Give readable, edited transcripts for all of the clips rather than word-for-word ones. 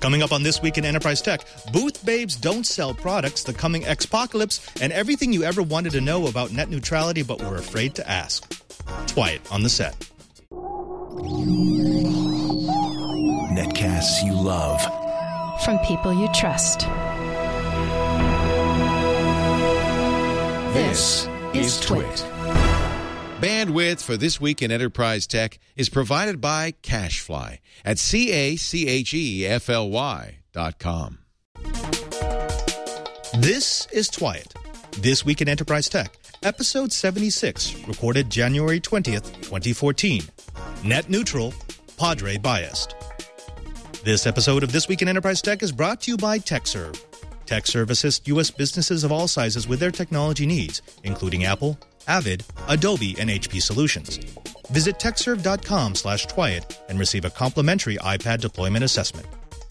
Coming up on This Week in Enterprise Tech, booth babes don't sell products, the coming expocalypse, and everything you ever wanted to know about net neutrality but were afraid to ask. Twiet on the set. Netcasts you love. From people you trust. This is Twit. Bandwidth for This Week in Enterprise Tech is provided by CacheFly at CacheFly.com. This is Twiet, This Week in Enterprise Tech, episode 76, recorded January 20th, 2014. Net neutral, Padre biased. This episode of This Week in Enterprise Tech is brought to you by TechServe. TechServe assists U.S. businesses of all sizes with their technology needs, including Apple, Avid, Adobe, and HP solutions. Visit techserve.com/Twiet and receive a complimentary iPad deployment assessment.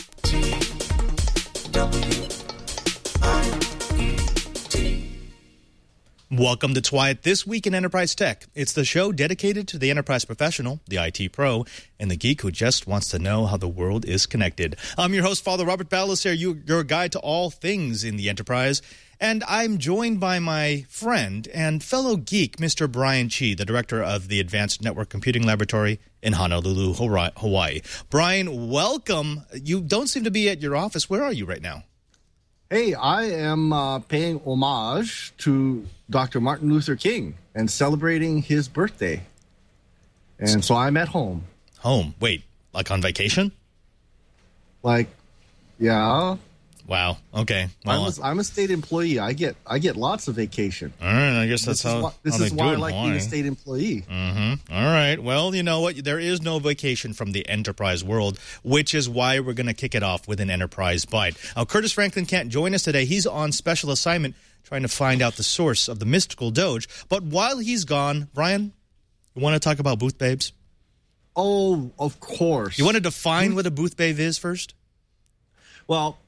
Welcome to Twiet, This Week in Enterprise Tech. It's the show dedicated to the enterprise professional, the IT pro, and the geek who just wants to know how the world is connected. I'm your host, Father Robert Ballecer, your guide to all things in the enterprise. And I'm joined by my friend and fellow geek, Mr. Brian Chi, the director of the Advanced Network Computing Laboratory in Honolulu, Hawaii. Brian, welcome. You don't seem to be at your office. Where are you right now? Hey, I am paying homage to Dr. Martin Luther King and celebrating his birthday. And so I'm at home. Home? Wait, like on vacation? Yeah. Wow. Okay. Well, I'm a state employee. I get lots of vacation. All right. I guess that's this is why I like being a state employee. Mm-hmm. All right. Well, you know what? There is no vacation from the enterprise world, which is why we're going to kick it off with an Enterprise Bite. Now, Curtis Franklin can't join us today. He's on special assignment trying to find out the source of the mystical Doge. But while he's gone, Brian, you want to talk about booth babes? Oh, of course. You want to define what a booth babe is first? Well,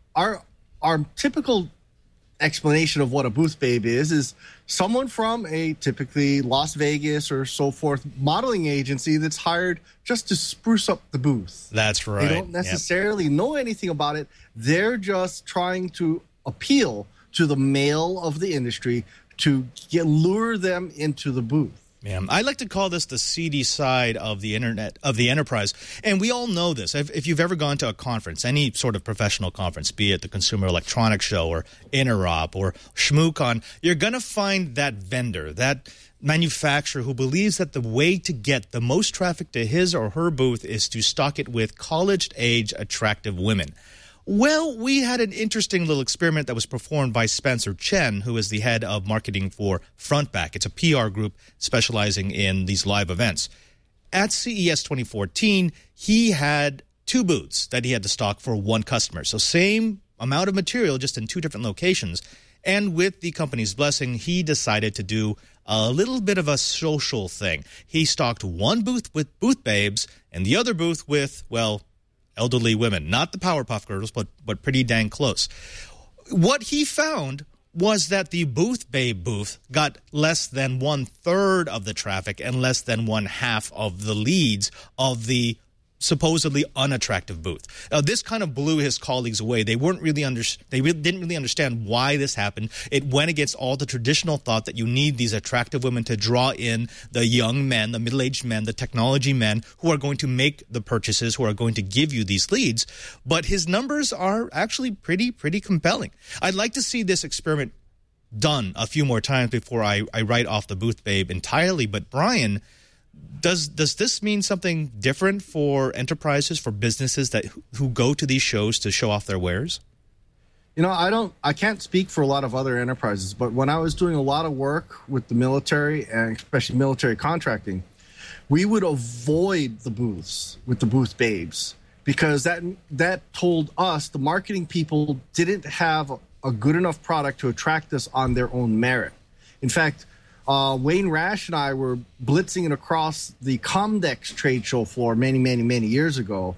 our typical explanation of what a booth babe is someone from a typically Las Vegas or so forth modeling agency that's hired just to spruce up the booth. That's right. They don't necessarily know anything about it. They're just trying to appeal to the male of the industry to lure them into the booth. Yeah, I like to call this the seedy side of the internet, of the enterprise. And we all know this. If you've ever gone to a conference, any sort of professional conference, be it the Consumer Electronics Show or Interop or ShmooCon, you're going to find that vendor, that manufacturer who believes that the way to get the most traffic to his or her booth is to stock it with college-age attractive women. Well, we had an interesting little experiment that was performed by Spencer Chen, who is the head of marketing for Frontback. It's a PR group specializing in these live events. At CES 2014, he had two booths that he had to stock for one customer. So same amount of material, just in two different locations. And with the company's blessing, he decided to do a little bit of a social thing. He stocked one booth with booth babes and the other booth with, well, elderly women, not the Powerpuff Girls, but pretty dang close. What he found was that the booth babe booth got less than 1/3 of the traffic and less than 1/2 of the leads of the supposedly unattractive booth. This kind of blew his colleagues away. They didn't really understand why this happened. It went against all the traditional thought that you need these attractive women to draw in the young men, the middle-aged men, the technology men who are going to make the purchases, who are going to give you these leads. But his numbers are actually pretty compelling. I'd like to see this experiment done a few more times before I write off the booth babe entirely. But Brian, Does this mean something different for enterprises, for businesses who go to these shows to show off their wares? You know, I can't speak for a lot of other enterprises, but when I was doing a lot of work with the military and especially military contracting, we would avoid the booths with the booth babes because that told us, the marketing people, didn't have a good enough product to attract us on their own merit. In fact, Wayne Rash and I were blitzing it across the Comdex trade show floor many years ago.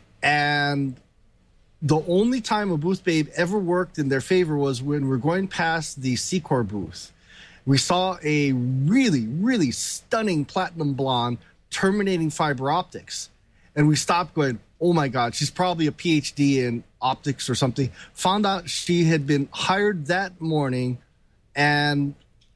And the only time a booth babe ever worked in their favor was when we're going past the Secor booth. We saw a really stunning platinum blonde terminating fiber optics. And we stopped going, oh my God, she's probably a PhD in optics or something. Found out she had been hired that morning and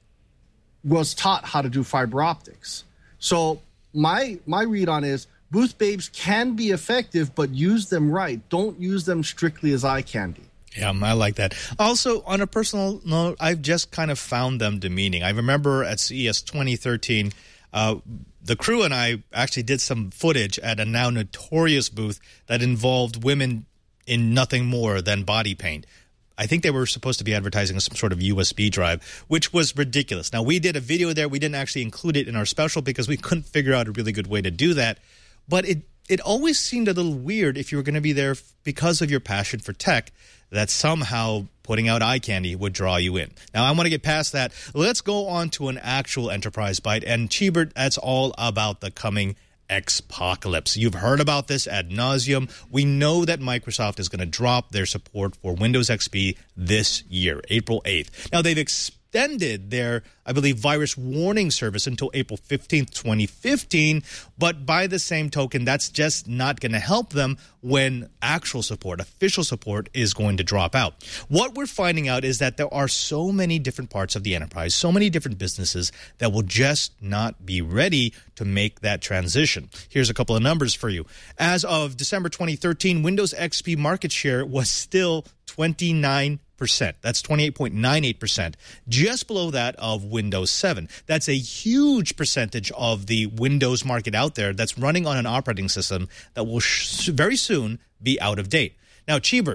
was taught how to do fiber optics. So my read on is booth babes can be effective, but use them right. Don't use them strictly as eye candy. Yeah, I like that. Also, on a personal note, I've just kind of found them demeaning. I remember at CES 2013, the crew and I actually did some footage at a now notorious booth that involved women in nothing more than body paint. I think they were supposed to be advertising some sort of USB drive, which was ridiculous. Now, we did a video there. We didn't actually include it in our special because we couldn't figure out a really good way to do that. But it always seemed a little weird if you were going to be there because of your passion for tech, that somehow putting out eye candy would draw you in. Now, I want to get past that. Let's go on to an actual Enterprise Byte. And, Cheebert, that's all about the coming Xpocalypse. You've heard about this ad nauseum. We know that Microsoft is going to drop their support for Windows XP this year, April 8th. Now, they've extended their, I believe, virus warning service until April 15th, 2015. But by the same token, that's just not going to help them when actual support, official support, is going to drop out. What we're finding out is that there are so many different parts of the enterprise, so many different businesses that will just not be ready to make that transition. Here's a couple of numbers for you. As of December 2013, Windows XP market share was still 29%. That's 28.98%, just below that of Windows 7. That's a huge percentage of the Windows market out there that's running on an operating system that will very soon be out of date. Now, Cheebert,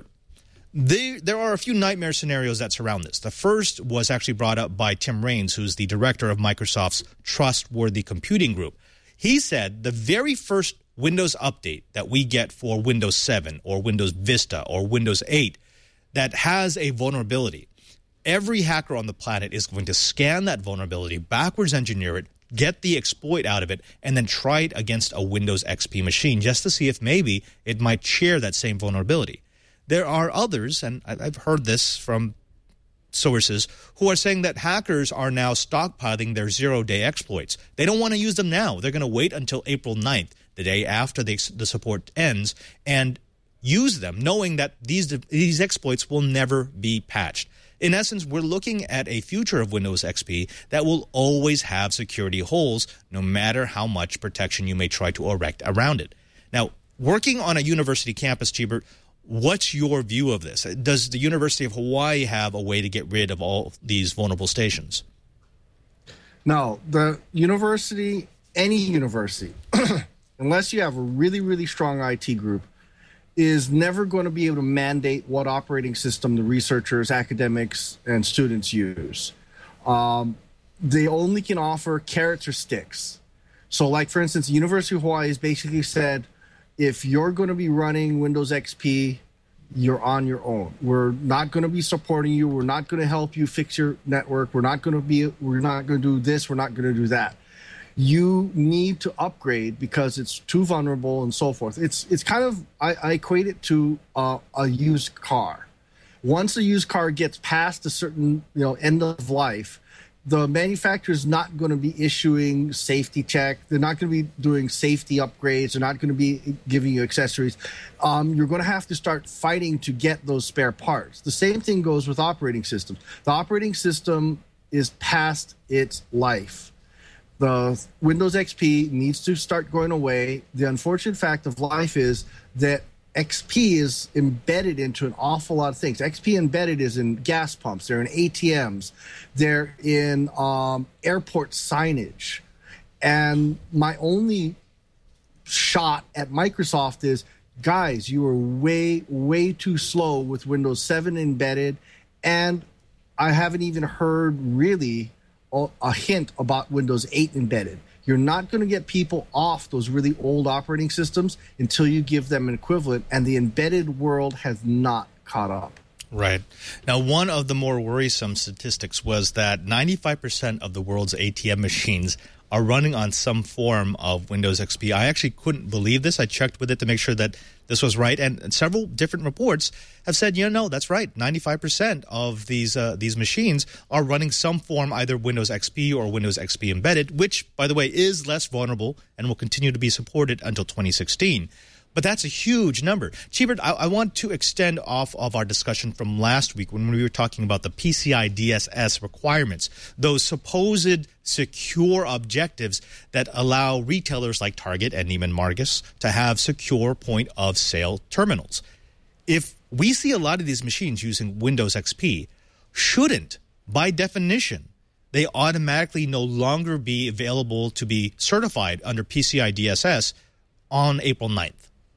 there are a few nightmare scenarios that surround this. The first was actually brought up by Tim Raines, who's the director of Microsoft's Trustworthy Computing Group. He said the very first Windows update that we get for Windows 7 or Windows Vista or Windows 8 that has a vulnerability, every hacker on the planet is going to scan that vulnerability, backwards engineer it, get the exploit out of it, and then try it against a Windows XP machine just to see if maybe it might share that same vulnerability. There are others, and I've heard this from sources, who are saying that hackers are now stockpiling their zero-day exploits. They don't want to use them now. They're going to wait until April 9th, the day after the support ends, and use them, knowing that these exploits will never be patched. In essence, we're looking at a future of Windows XP that will always have security holes, no matter how much protection you may try to erect around it. Now, working on a university campus, Cheebert, what's your view of this? Does the University of Hawaii have a way to get rid of all these vulnerable stations? No, the university, any university, unless you have a really, really strong IT group, is never going to be able to mandate what operating system the researchers, academics, and students use. They only can offer carrots or sticks. So, like, for instance, the University of Hawaii has basically said, if you're going to be running Windows XP, you're on your own. We're not going to be supporting you. We're not going to help you fix your network. We're not going to do this. We're not going to do that. You need to upgrade because it's too vulnerable and so forth. It's kind of, I equate it to a used car. Once a used car gets past a certain end of life, the manufacturer is not going to be issuing safety check. They're not going to be doing safety upgrades. They're not going to be giving you accessories. You're going to have to start fighting to get those spare parts. The same thing goes with operating systems. The operating system is past its life. The Windows XP needs to start going away. The unfortunate fact of life is that XP is embedded into an awful lot of things. XP embedded is in gas pumps. They're in ATMs. They're in airport signage. And my only shot at Microsoft is, guys, you are way, way too slow with Windows 7 embedded. And I haven't even heard really a hint about Windows 8 embedded. You're not going to get people off those really old operating systems until you give them an equivalent, and the embedded world has not caught up. Right. Now, one of the more worrisome statistics was that 95% of the world's ATM machines are running on some form of Windows XP. I actually couldn't believe this. I checked with it to make sure that this was right, and several different reports have said, no, that's right. 95% of these machines are running some form, either Windows XP or Windows XP Embedded, which, by the way, is less vulnerable and will continue to be supported until 2016. But that's a huge number. Cheebert, I want to extend off of our discussion from last week when we were talking about the PCI DSS requirements, those supposed secure objectives that allow retailers like Target and Neiman Marcus to have secure point-of-sale terminals. If we see a lot of these machines using Windows XP, shouldn't, by definition, they automatically no longer be available to be certified under PCI DSS on April 9th?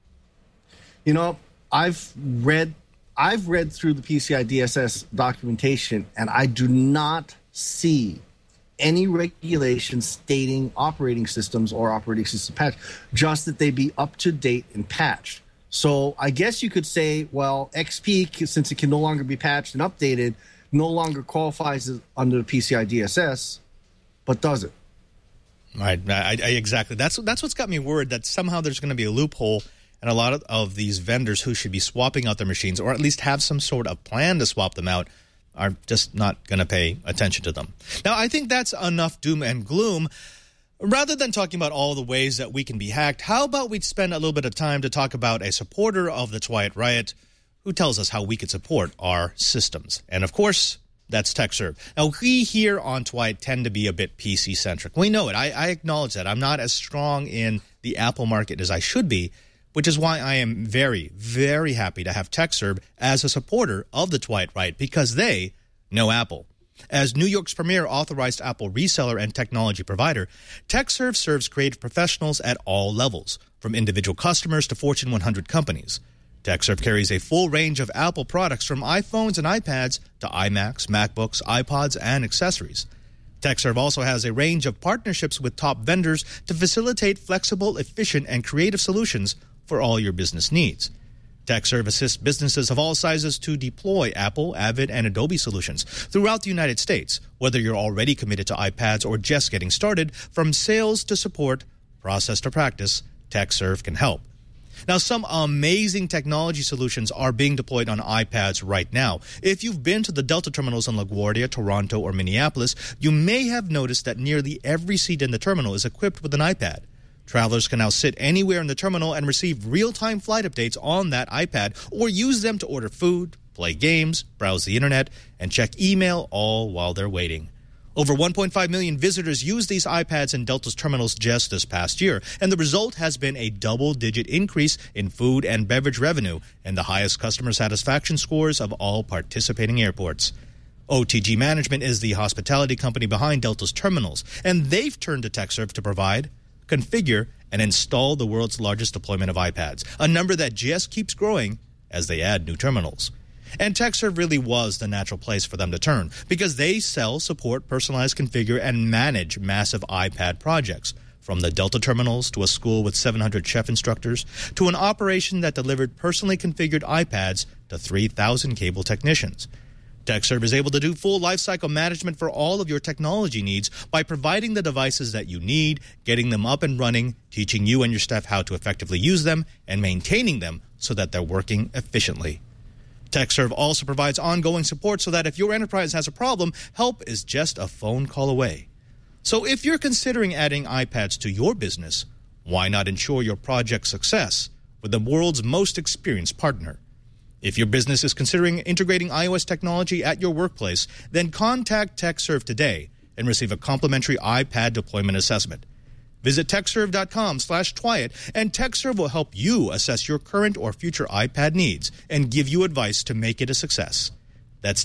You know, I've read through the PCI DSS documentation, and I do not see any regulations stating operating systems or operating system patch, just that they be up to date and patched. So I guess you could say, well, XP, since it can no longer be patched and updated, no longer qualifies under the PCI DSS, but does it? Right, I exactly. That's what's got me worried, that somehow there's going to be a loophole, and a lot of these vendors who should be swapping out their machines, or at least have some sort of plan to swap them out, are just not going to pay attention to them. Now, I think that's enough doom and gloom. Rather than talking about all the ways that we can be hacked, how about we spend a little bit of time to talk about a supporter of the Twiat Riot who tells us how we could support our systems. And, of course, that's TechServe. Now, we here on Twiat tend to be a bit PC-centric. We know it. I acknowledge that. I'm not as strong in the Apple market as I should be, which is why I am very, very happy to have TechServe as a supporter of the Twiat Riot, because they know Apple. As New York's premier authorized Apple reseller and technology provider, TechServe serves creative professionals at all levels, from individual customers to Fortune 100 companies. TechServe carries a full range of Apple products, from iPhones and iPads to iMacs, MacBooks, iPods, and accessories. TechServe also has a range of partnerships with top vendors to facilitate flexible, efficient, and creative solutions for all your business needs. TechServe assists businesses of all sizes to deploy Apple, Avid, and Adobe solutions throughout the United States. Whether you're already committed to iPads or just getting started, from sales to support, process to practice, TechServe can help. Now, some amazing technology solutions are being deployed on iPads right now. If you've been to the Delta terminals in LaGuardia, Toronto, or Minneapolis, you may have noticed that nearly every seat in the terminal is equipped with an iPad. Travelers can now sit anywhere in the terminal and receive real-time flight updates on that iPad, or use them to order food, play games, browse the internet, and check email, all while they're waiting. Over 1.5 million visitors used these iPads in Delta's terminals just this past year, and the result has been a double-digit increase in food and beverage revenue and the highest customer satisfaction scores of all participating airports. OTG Management is the hospitality company behind Delta's terminals, and they've turned to TechServe to provide, configure, and install the world's largest deployment of iPads, a number that just keeps growing as they add new terminals. And TechServe really was the natural place for them to turn, because they sell, support, personalize, configure, and manage massive iPad projects, from the Delta terminals to a school with 700 chef instructors to an operation that delivered personally configured iPads to 3,000 cable technicians. TechServe is able to do full lifecycle management for all of your technology needs by providing the devices that you need, getting them up and running, teaching you and your staff how to effectively use them, and maintaining them so that they're working efficiently. TechServe also provides ongoing support so that if your enterprise has a problem, help is just a phone call away. So if you're considering adding iPads to your business, why not ensure your project's success with the world's most experienced partner? If your business is considering integrating iOS technology at your workplace, then contact TechServe today and receive a complimentary iPad deployment assessment. Visit TechServe.com/Twiat, and TechServe will help you assess your current or future iPad needs and give you advice to make it a success. That's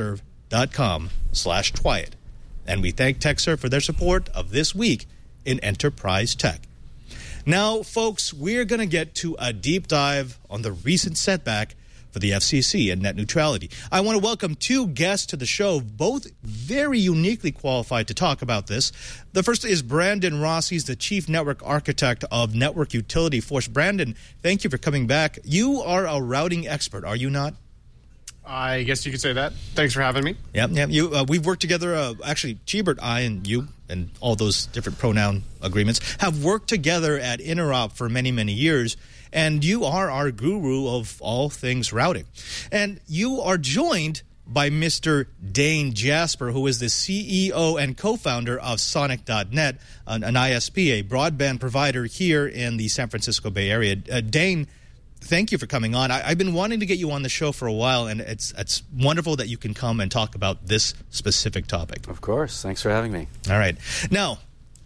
TechServe.com/Twiat. And we thank TechServe for their support of This Week in Enterprise Tech. Now, folks, we're going to get to a deep dive on the recent setback for the FCC and net neutrality. I want to welcome two guests to the show, both very uniquely qualified to talk about this. The first is Brandon Rossi. He's the Chief Network Architect of Network Utility Force. Brandon, thank you for coming back. You are a routing expert, are you not? I guess you could say that. Thanks for having me. Yeah. We've worked together. Actually, Cheebert, I, and you, and all those different pronoun agreements have worked together at Interop for many, many years. And you are our guru of all things routing. And you are joined by Mr. Dane Jasper, who is the CEO and co-founder of Sonic.net, an ISP, a broadband provider here in the San Francisco Bay Area. Dane, thank you for coming on. I've been wanting to get you on the show for a while, and it's wonderful that you can come and talk about this specific topic. Of course. Thanks for having me. All right. Now,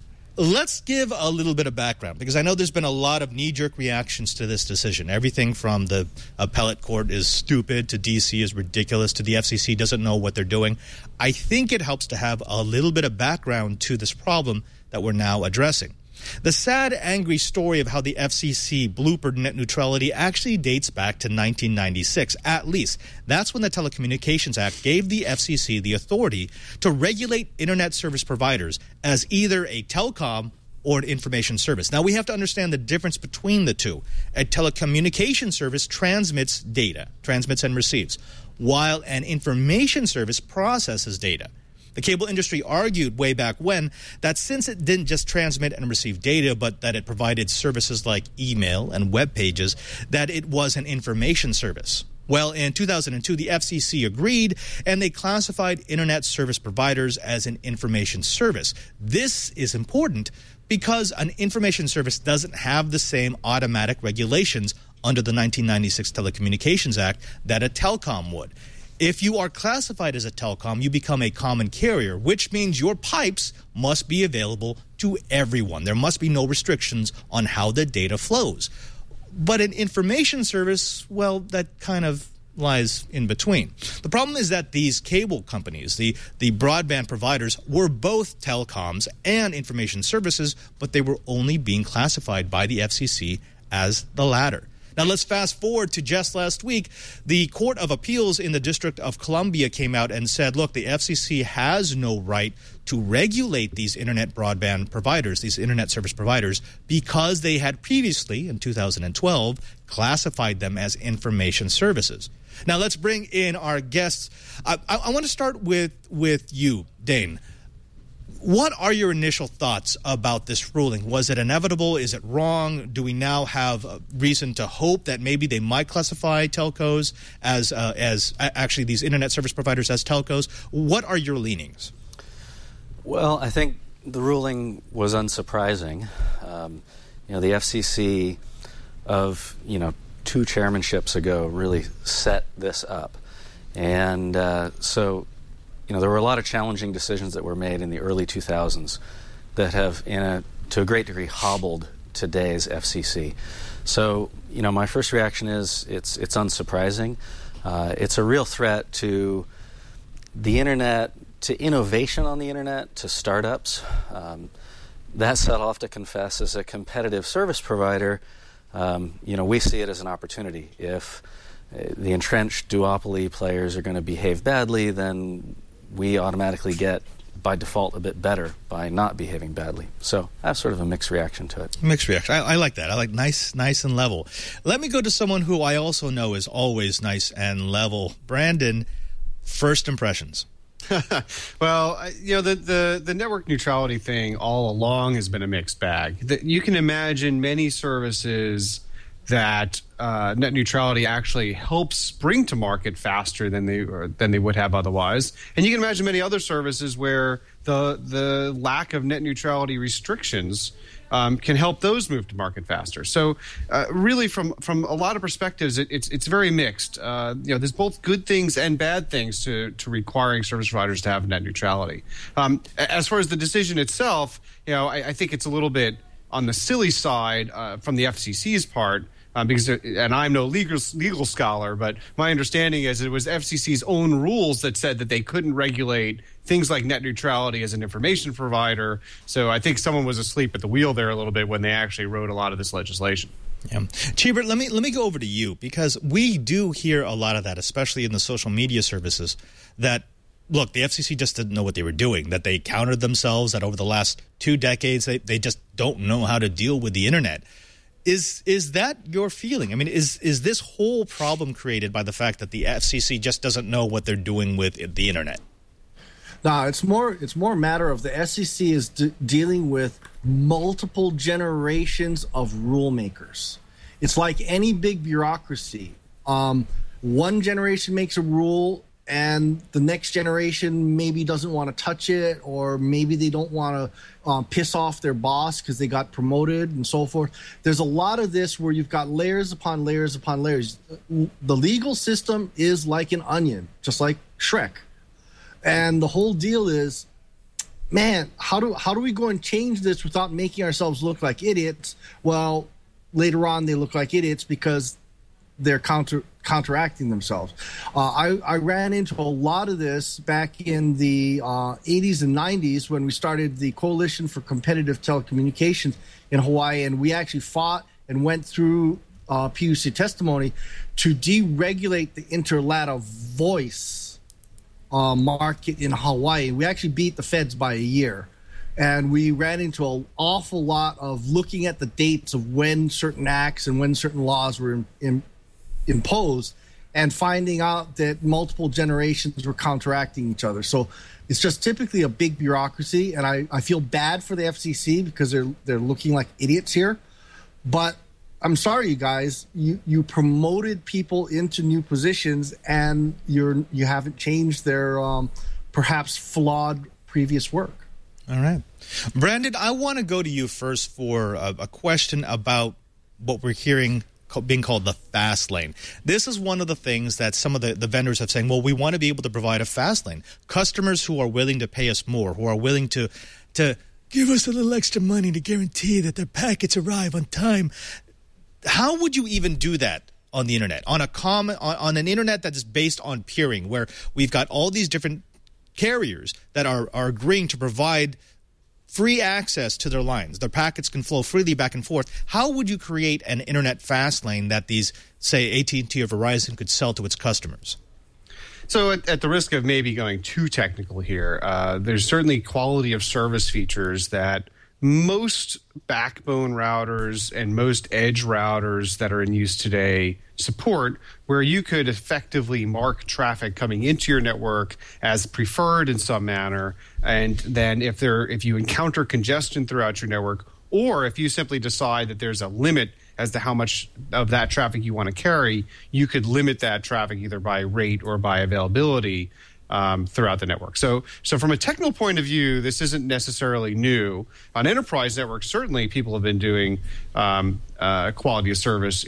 let's give a little bit of background, because I know there's been a lot of knee-jerk reactions to this decision. Everything from the appellate court is stupid to D.C. is ridiculous to the FCC doesn't know what they're doing. I think it helps to have a little bit of background to this problem that we're now addressing. The sad, angry story of how the FCC bloopered net neutrality actually dates back to 1996, at least. That's when the Telecommunications Act gave the FCC the authority to regulate Internet service providers as either a telecom or an information service. Now, we have to understand the difference between the two. A telecommunication service transmits data, transmits and receives, while an information service processes data. The cable industry argued way back when that since it didn't just transmit and receive data, but that it provided services like email and web pages, that it was an information service. Well, in 2002, the FCC agreed, and they classified Internet service providers as an information service. This is important because an information service doesn't have the same automatic regulations under the 1996 Telecommunications Act that a telecom would. If you are classified as a telecom, you become a common carrier, which means your pipes must be available to everyone. There must be no restrictions on how the data flows. But an information service, well, that kind of lies in between. The problem is that these cable companies, the broadband providers, were both telecoms and information services, but they were only being classified by the FCC as the latter. Now, let's fast forward to just last week. The Court of Appeals in the District of Columbia came out and said, look, the FCC has no right to regulate these Internet broadband providers, these Internet service providers, because they had previously, in 2012, classified them as information services. Now, let's bring in our guests. I want to start with you, Dane. What are your initial thoughts about this ruling? Was it inevitable? Is it wrong? Do we now have reason to hope that maybe they might classify telcos as actually these Internet service providers as telcos? What are your leanings? Well, I think the ruling was unsurprising. The FCC of, two chairmanships ago really set this up. And so there were a lot of challenging decisions that were made in the early 2000s that have, to a great degree, hobbled today's FCC. So, my first reaction is it's unsurprising. It's a real threat to the Internet, to innovation on the Internet, to startups. That said, I'll have to confess, as a competitive service provider, we see it as an opportunity. If the entrenched duopoly players are going to behave badly, then we automatically get, by default, a bit better by not behaving badly. So I have sort of a mixed reaction to it. Mixed reaction. I like that. I like nice and level. Let me go to someone who I also know is always nice and level. Brandon, first impressions. Well, the network neutrality thing all along has been a mixed bag. You can imagine many services that net neutrality actually helps bring to market faster than they would have otherwise. And you can imagine many other services where the lack of net neutrality restrictions can help those move to market faster. So really, from a lot of perspectives, it's very mixed. There's both good things and bad things to requiring service providers to have net neutrality. As far as the decision itself, I think it's a little bit on the silly side from the FCC's part. And I'm no legal scholar, but my understanding is it was FCC's own rules that said that they couldn't regulate things like net neutrality as an information provider. So I think someone was asleep at the wheel there a little bit when they actually wrote a lot of this legislation. Yeah. Cheebert, let me go over to you, because we do hear a lot of that, especially in the social media services, that look, the FCC just didn't know what they were doing, that they countered themselves, that over the last 2 decades they just don't know how to deal with the Internet. Is that your feeling? I mean, is this whole problem created by the fact that the FCC just doesn't know what they're doing with the Internet? No, it's more a matter of the FCC is dealing with multiple generations of rule makers. It's like any big bureaucracy. One generation makes a rule, and the next generation maybe doesn't want to touch it, or maybe they don't want to piss off their boss because they got promoted and so forth. There's a lot of this where you've got layers upon layers upon layers. The legal system is like an onion, just like Shrek. And the whole deal is, man, how do we go and change this without making ourselves look like idiots? Well, later on they look like idiots because they're counteracting themselves. I ran into a lot of this back in the 80s and 90s when we started the Coalition for Competitive Telecommunications in Hawaii, and we actually fought and went through PUC testimony to deregulate the interlata voice market in Hawaii. We actually beat the feds by a year. And we ran into an awful lot of looking at the dates of when certain acts and when certain laws were imposed, and finding out that multiple generations were counteracting each other. So it's just typically a big bureaucracy, and I feel bad for the FCC because they're looking like idiots here. But I'm sorry, you guys, you promoted people into new positions, and you haven't changed their perhaps flawed previous work. All right. Brandon, I want to go to you first for a question about what we're hearing being called the fast lane. This is one of the things that some of the vendors have saying, well, we want to be able to provide a fast lane. Customers who are willing to pay us more, who are willing to give us a little extra money to guarantee that their packets arrive on time. How would you even do that on the internet, on an internet that is based on peering, where we've got all these different carriers that are agreeing to provide free access to their lines? Their packets can flow freely back and forth. How would you create an internet fast lane that these, say, AT&T or Verizon could sell to its customers? So at the risk of maybe going too technical here, there's certainly quality of service features that most backbone routers and most edge routers that are in use today support, where you could effectively mark traffic coming into your network as preferred in some manner, and then if you encounter congestion throughout your network, or if you simply decide that there's a limit as to how much of that traffic you want to carry, you could limit that traffic either by rate or by availability throughout the network. So from a technical point of view, this isn't necessarily new. On enterprise networks, certainly people have been doing quality of service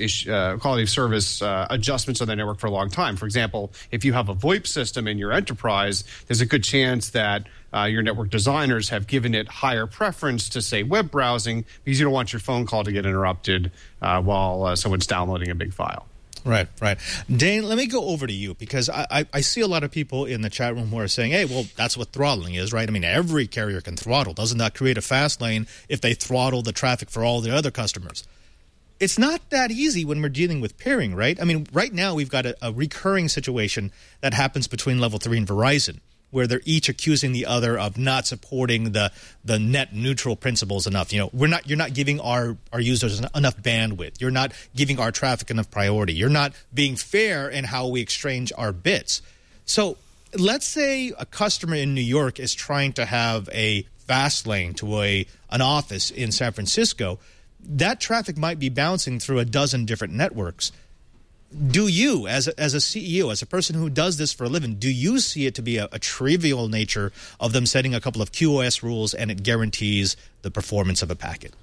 adjustments on the network for a long time. For example, if you have a VoIP system in your enterprise, there's a good chance that your network designers have given it higher preference to, say, web browsing, because you don't want your phone call to get interrupted while someone's downloading a big file. Right. Dane, let me go over to you, because I see a lot of people in the chat room who are saying, hey, well, that's what throttling is, right? I mean, every carrier can throttle. Doesn't that create a fast lane if they throttle the traffic for all the other customers? It's not that easy when we're dealing with peering, right? I mean, right now we've got a recurring situation that happens between Level 3 and Verizon, where they're each accusing the other of not supporting the net neutral principles enough. You know, you're not giving our users enough bandwidth. You're not giving our traffic enough priority. You're not being fair in how we exchange our bits. So let's say a customer in New York is trying to have a fast lane to an office in San Francisco. That traffic might be bouncing through a dozen different networks. Do you, as a CEO, as a person who does this for a living, do you see it to be a trivial nature of them setting a couple of QoS rules and it guarantees the performance of a packet?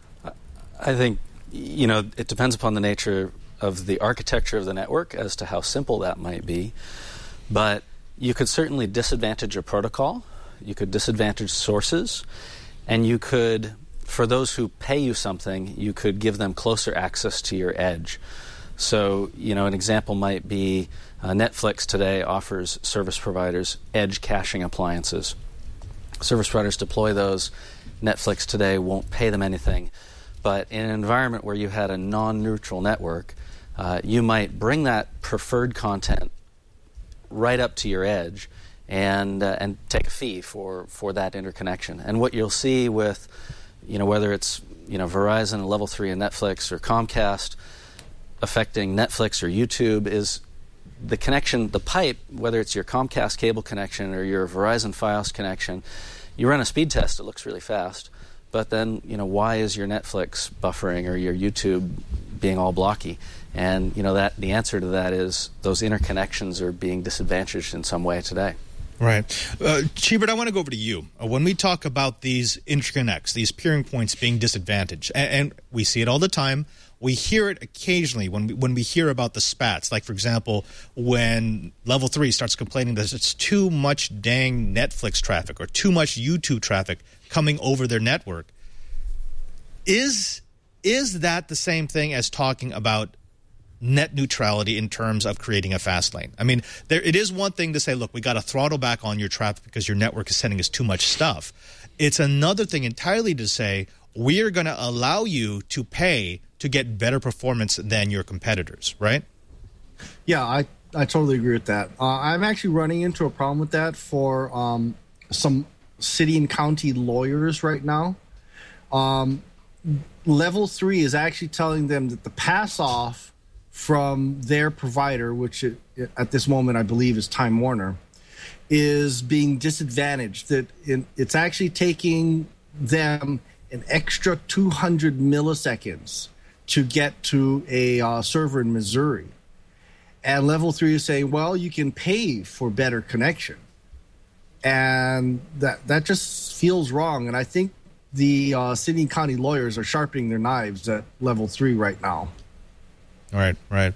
I think, it depends upon the nature of the architecture of the network as to how simple that might be. But you could certainly disadvantage a protocol. You could disadvantage sources. And you could, for those who pay you something, you could give them closer access to your edge. So, an example might be Netflix today offers service providers edge caching appliances. Service providers deploy those. Netflix today won't pay them anything. But in an environment where you had a non-neutral network, you might bring that preferred content right up to your edge and take a fee for that interconnection. And what you'll see with, whether it's Verizon, Level 3, and Netflix, or Comcast, affecting Netflix or YouTube, is the connection, the pipe, whether it's your Comcast cable connection or your Verizon Fios connection. You run a speed test, it looks really fast, but then, why is your Netflix buffering or your YouTube being all blocky. And that the answer to that is those interconnections are being disadvantaged in some way today. Right. Chibert, I want to go over to you. When we talk about these interconnects, these peering points being disadvantaged, and we see it all the time, we hear it occasionally when we hear about the spats. Like, for example, when Level 3 starts complaining that it's too much dang Netflix traffic or too much YouTube traffic coming over their network. Is that the same thing as talking about net neutrality in terms of creating a fast lane? I mean, it is one thing to say, look, we got to throttle back on your traffic because your network is sending us too much stuff. It's another thing entirely to say, we are going to allow you to pay to get better performance than your competitors, right? Yeah, I totally agree with that. I'm actually running into a problem with that for some city and county lawyers right now. Level 3 is actually telling them that the pass-off from their provider, which at this moment I believe is Time Warner, is being disadvantaged. That it's actually taking them an extra 200 milliseconds to get to a server in Missouri. And Level 3 is saying, well, you can pay for better connection. And that just feels wrong. And I think the city and county lawyers are sharpening their knives at Level 3 right now. Right.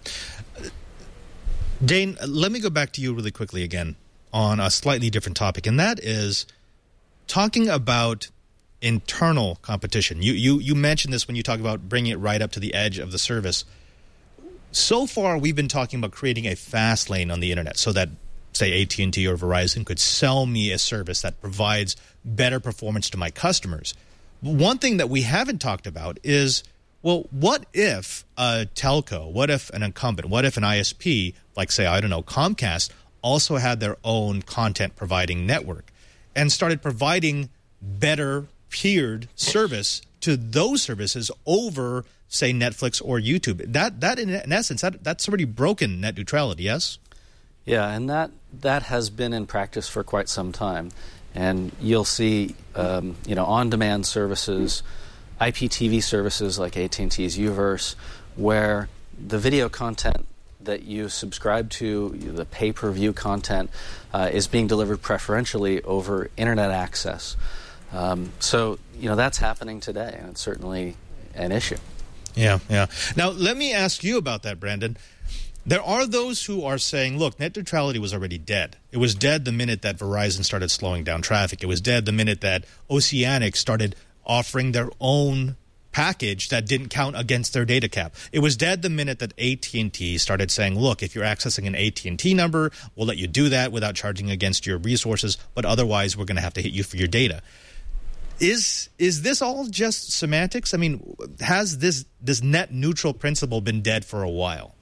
Dane, let me go back to you really quickly again on a slightly different topic, and that is talking about internal competition. You mentioned this when you talk about bringing it right up to the edge of the service. So far, we've been talking about creating a fast lane on the internet so that, say, AT&T or Verizon could sell me a service that provides better performance to my customers. One thing that we haven't talked about is, well, what if a telco, what if an incumbent, what if an ISP, like, say, I don't know, Comcast, also had their own content providing network and started providing better peered service to those services over, say, Netflix or YouTube? That in essence, that's already broken net neutrality, yes? Yeah, and that has been in practice for quite some time. And you'll see, on-demand services, IPTV services like AT&T's Uverse, where the video content that you subscribe to, the pay-per-view content, is being delivered preferentially over internet access. So that's happening today, and it's certainly an issue. Yeah. Now, let me ask you about that, Brandon. There are those who are saying, look, net neutrality was already dead. It was dead the minute that Verizon started slowing down traffic. It was dead the minute that Oceanic started offering their own package that didn't count against their data cap. It was dead the minute that AT&T started saying, look, if you're accessing an AT&T number, we'll let you do that without charging against your resources, but otherwise we're going to have to hit you for your data. Is this all just semantics? I mean, has this net neutral principle been dead for a while?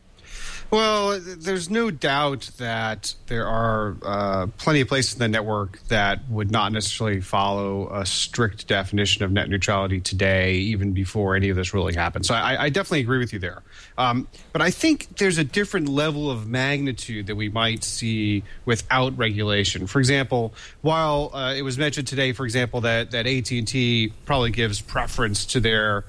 Well, there's no doubt that there are plenty of places in the network that would not necessarily follow a strict definition of net neutrality today, even before any of this ruling happened. So I definitely agree with you there. But I think there's a different level of magnitude that we might see without regulation. For example, while it was mentioned today, for example, that AT&T probably gives preference to their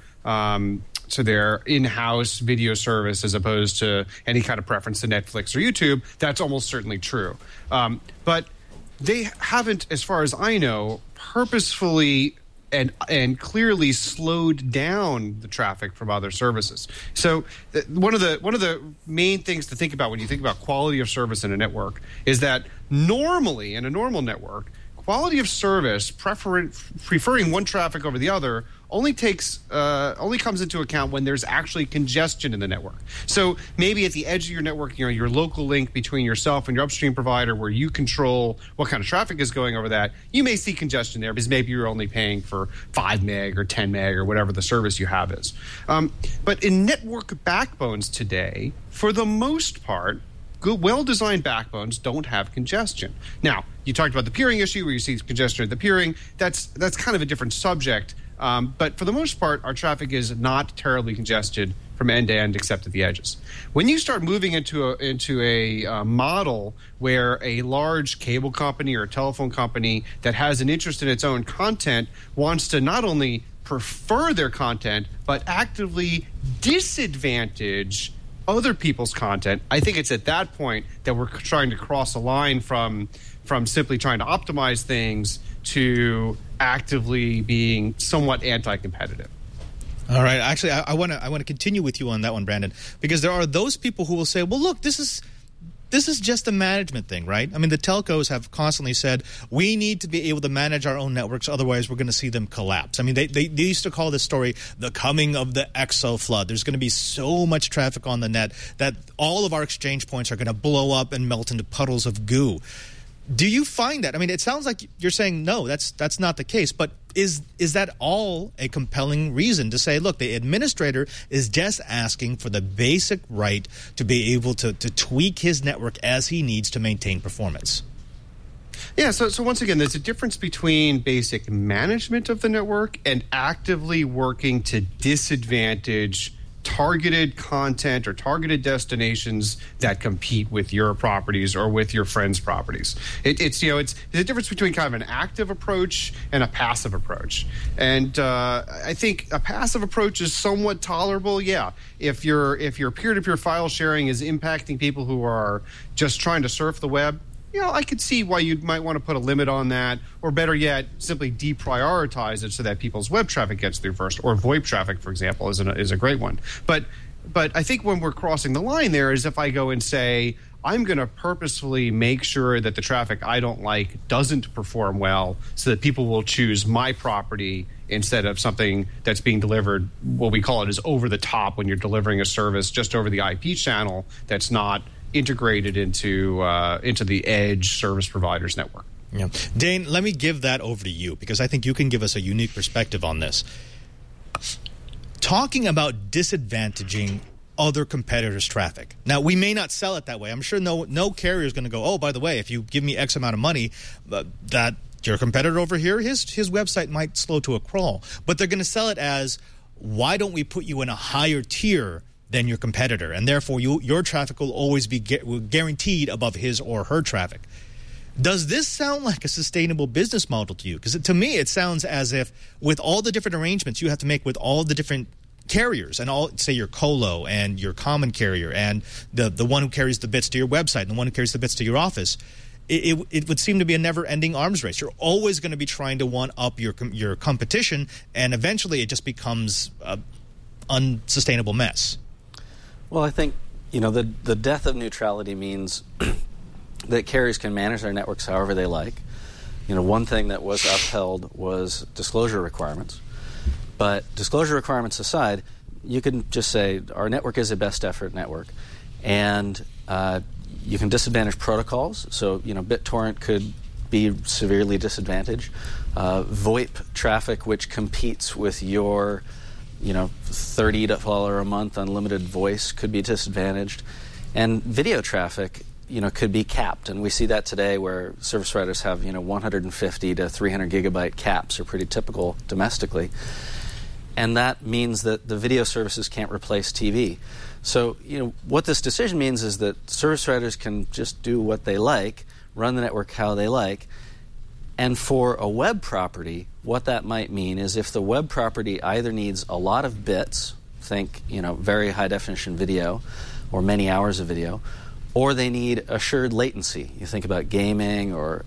in-house video service as opposed to any kind of preference to Netflix or YouTube, that's almost certainly true. But they haven't, as far as I know, purposefully and clearly slowed down the traffic from other services. So one of the main things to think about when you think about quality of service in a network is that normally in a normal network, quality of service, preferring one traffic over the other, only comes into account when there's actually congestion in the network. So maybe at the edge of your network, your local link between yourself and your upstream provider, where you control what kind of traffic is going over that, you may see congestion there because maybe you're only paying for 5 meg or 10 meg or whatever the service you have is. But in network backbones today, for the most part, good, well-designed backbones don't have congestion. Now, you talked about the peering issue where you see congestion at the peering. That's kind of a different subject. But for the most part, our traffic is not terribly congested from end to end except at the edges. When you start moving into a model where a large cable company or a telephone company that has an interest in its own content wants to not only prefer their content, but actively disadvantage other people's content, I think it's at that point that we're trying to cross a line from simply trying to optimize things to actively being somewhat anti-competitive. All right. Actually, I want to continue with you on that one, Brandon, because there are those people who will say, well, look, this is just a management thing, right? I mean, the telcos have constantly said, we need to be able to manage our own networks, otherwise we're going to see them collapse. I mean, they used to call this story the coming of the exo flood. There's going to be so much traffic on the net that all of our exchange points are going to blow up and melt into puddles of goo. Do you find that? I mean, it sounds like you're saying, no, that's not the case. But is that all a compelling reason to say, look, the administrator is just asking for the basic right to be able to tweak his network as he needs to maintain performance? Yeah, so once again, there's a difference between basic management of the network and actively working to disadvantage targeted content or targeted destinations that compete with your properties or with your friends' properties. It's there's a difference between kind of an active approach and a passive approach. And I think a passive approach is somewhat tolerable. Yeah, if your peer-to-peer file sharing is impacting people who are just trying to surf the web, I could see why you might want to put a limit on that, or better yet, simply deprioritize it so that people's web traffic gets through first, or VoIP traffic, for example, is a great one. But I think when we're crossing the line there is if I go and say, I'm going to purposefully make sure that the traffic I don't like doesn't perform well so that people will choose my property instead of something that's being delivered, what we call it is over the top, when you're delivering a service just over the IP channel that's not integrated into the edge service provider's network. Yeah. Dane, let me give that over to you because I think you can give us a unique perspective on this. Talking about disadvantaging other competitors' traffic. Now, we may not sell it that way. I'm sure no carrier is going to go, oh, by the way, if you give me X amount of money, that your competitor over here, his website might slow to a crawl. But they're going to sell it as, why don't we put you in a higher tier than your competitor, and therefore your traffic will always be guaranteed above his or her traffic. Does this sound like a sustainable business model to you? Because to me, it sounds as if with all the different arrangements you have to make with all the different carriers and all, say your colo and your common carrier and the one who carries the bits to your website and the one who carries the bits to your office, it would seem to be a never-ending arms race. You're always going to be trying to one-up your competition, and eventually it just becomes an unsustainable mess. Well, I think, the death of neutrality means that carriers can manage their networks however they like. One thing that was upheld was disclosure requirements. But disclosure requirements aside, you can just say our network is a best effort network. And you can disadvantage protocols. So, BitTorrent could be severely disadvantaged. VoIP traffic, which competes with your $30 a month unlimited voice, could be disadvantaged. And video traffic, could be capped. And we see that today where service providers have, 150 to 300 gigabyte caps are pretty typical domestically. And that means that the video services can't replace TV. So, what this decision means is that service providers can just do what they like, run the network how they like. And for a web property, what that might mean is if the web property either needs a lot of bits, think, very high definition video or many hours of video, or they need assured latency. You think about gaming or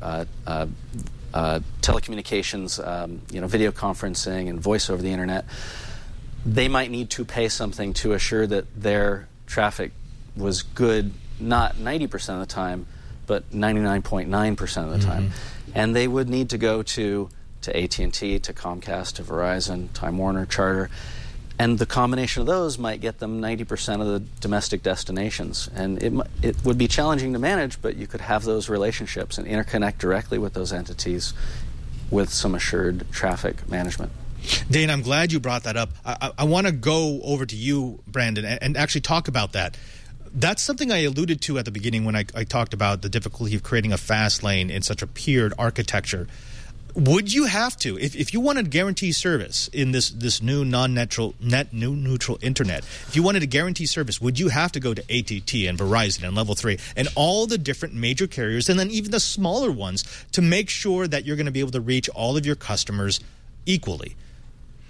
telecommunications, video conferencing and voice over the internet. They might need to pay something to assure that their traffic was good, not 90% of the time, but 99.9% of the time. And they would need to go to AT&T, to Comcast, to Verizon, Time Warner, Charter. And the combination of those might get them 90% of the domestic destinations. And it would be challenging to manage, but you could have those relationships and interconnect directly with those entities with some assured traffic management. Dane, I'm glad you brought that up. I want to go over to you, Brandon, and actually talk about that. That's something I alluded to at the beginning when I talked about the difficulty of creating a fast lane in such a peered architecture. Would you have to, if you wanted to guarantee service in this new neutral internet, if you wanted to guarantee service, would you have to go to AT&T and Verizon and Level 3 and all the different major carriers and then even the smaller ones to make sure that you're going to be able to reach all of your customers equally?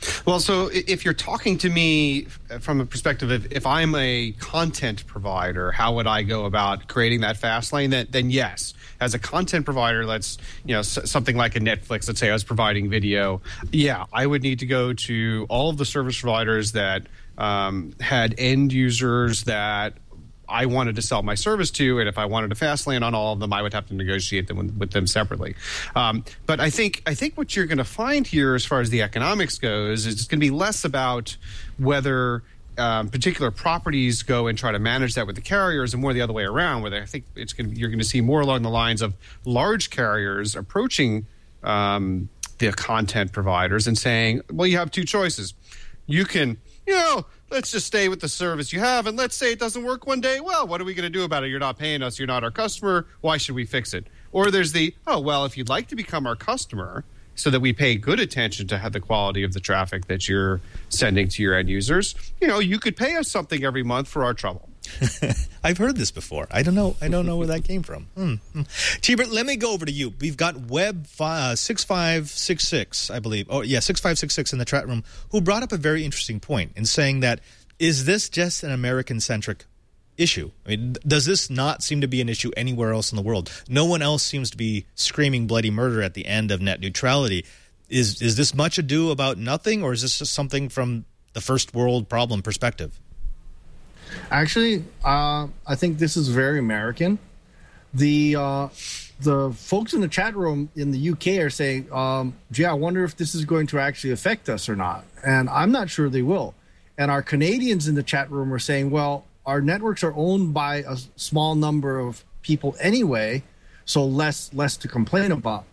Well, so if you're talking to me from a perspective of if I'm a content provider, how would I go about creating that fast lane? Then yes, as a content provider, let's something like a Netflix. Let's say I was providing video. Yeah, I would need to go to all of the service providers that had end users that I wanted to sell my service to, and if I wanted a fast lane on all of them, I would have to negotiate them with them separately. But I think what you're going to find here, as far as the economics goes, is it's going to be less about whether particular properties go and try to manage that with the carriers, and more the other way around. Where I think you're going to see more along the lines of large carriers approaching the content providers and saying, "Well, you have two choices. You can, let's just stay with the service you have, and let's say it doesn't work one day. Well, what are we going to do about it? You're not paying us. You're not our customer. Why should we fix it?" Or there's if you'd like to become our customer so that we pay good attention to the quality of the traffic that you're sending to your end users, you could pay us something every month for our trouble. I've heard this before. I don't know where that came from. Cheebert, let me go over to you. We've got Web 6566, I believe. 6566 in the chat room, who brought up a very interesting point in saying that, is this just an American-centric issue? I mean, does this not seem to be an issue anywhere else in the world? No one else seems to be screaming bloody murder at the end of net neutrality. Is this much ado about nothing, or is this just something from the first world problem perspective? Actually, I think this is very American. The folks in the chat room in the UK are saying, gee, I wonder if this is going to actually affect us or not. And I'm not sure they will. And our Canadians in the chat room are saying, well, our networks are owned by a small number of people anyway, so less to complain about.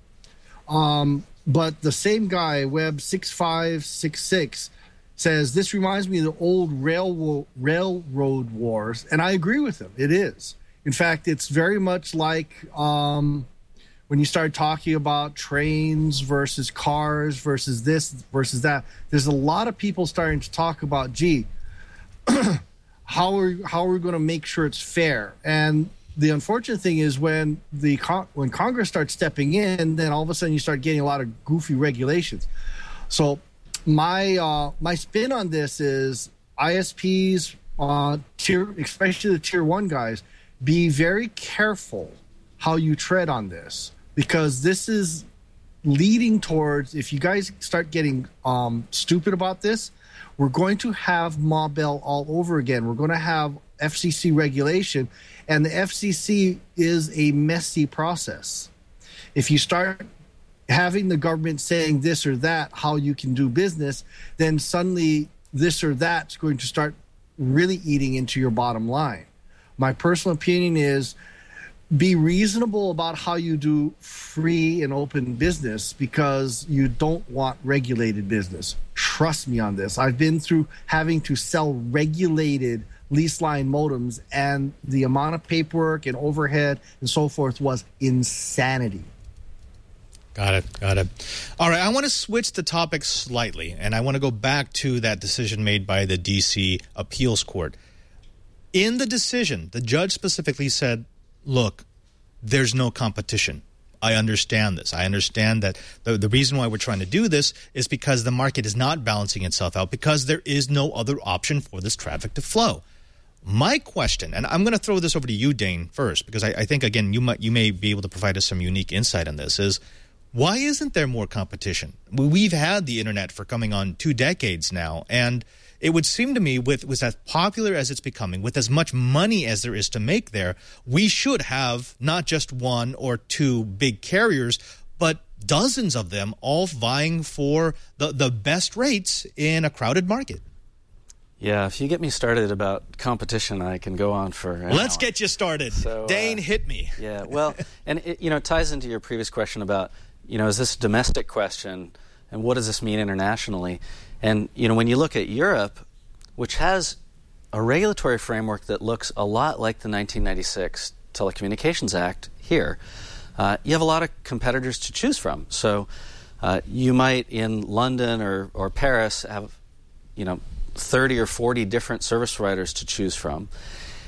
But the same guy, Web 6566, says, this reminds me of the old railroad wars. And I agree with him. It is. In fact, it's very much like when you start talking about trains versus cars versus this versus that. There's a lot of people starting to talk about, gee, how are we going to make sure it's fair? And the unfortunate thing is when Congress starts stepping in, then all of a sudden you start getting a lot of goofy regulations. So my spin on this is ISPs, especially the tier 1 guys, be very careful how you tread on this, because this is leading towards, if you guys start getting stupid about this, we're going to have Ma Bell all over again. We're going to have FCC regulation, and the FCC is a messy process. If you start having the government saying this or that, how you can do business, then suddenly this or that's going to start really eating into your bottom line. My personal opinion is be reasonable about how you do free and open business, because you don't want regulated business. Trust me on this. I've been through having to sell regulated lease line modems, and the amount of paperwork and overhead and so forth was insanity. Got it. All right, I want to switch the topic slightly, and I want to go back to that decision made by the D.C. Appeals Court. In the decision, the judge specifically said, look, there's no competition. I understand this. I understand that the reason why we're trying to do this is because the market is not balancing itself out, because there is no other option for this traffic to flow. My question, and I'm going to throw this over to you, Dane, first, because I think, again, you may be able to provide us some unique insight on this, is why isn't there more competition? We've had the internet for coming on 2 decades now, and it would seem to me, with as popular as it's becoming, with as much money as there is to make there, we should have not just 1 or 2 big carriers, but dozens of them all vying for the best rates in a crowded market. Yeah, if you get me started about competition, I can go on for an Let's hour. get you started. So, Dane, hit me. Yeah, well, and it ties into your previous question about, is this a domestic question, and what does this mean internationally? And, when you look at Europe, which has a regulatory framework that looks a lot like the 1996 Telecommunications Act here, you have a lot of competitors to choose from. So you might, in London or Paris, have, 30 or 40 different service providers to choose from.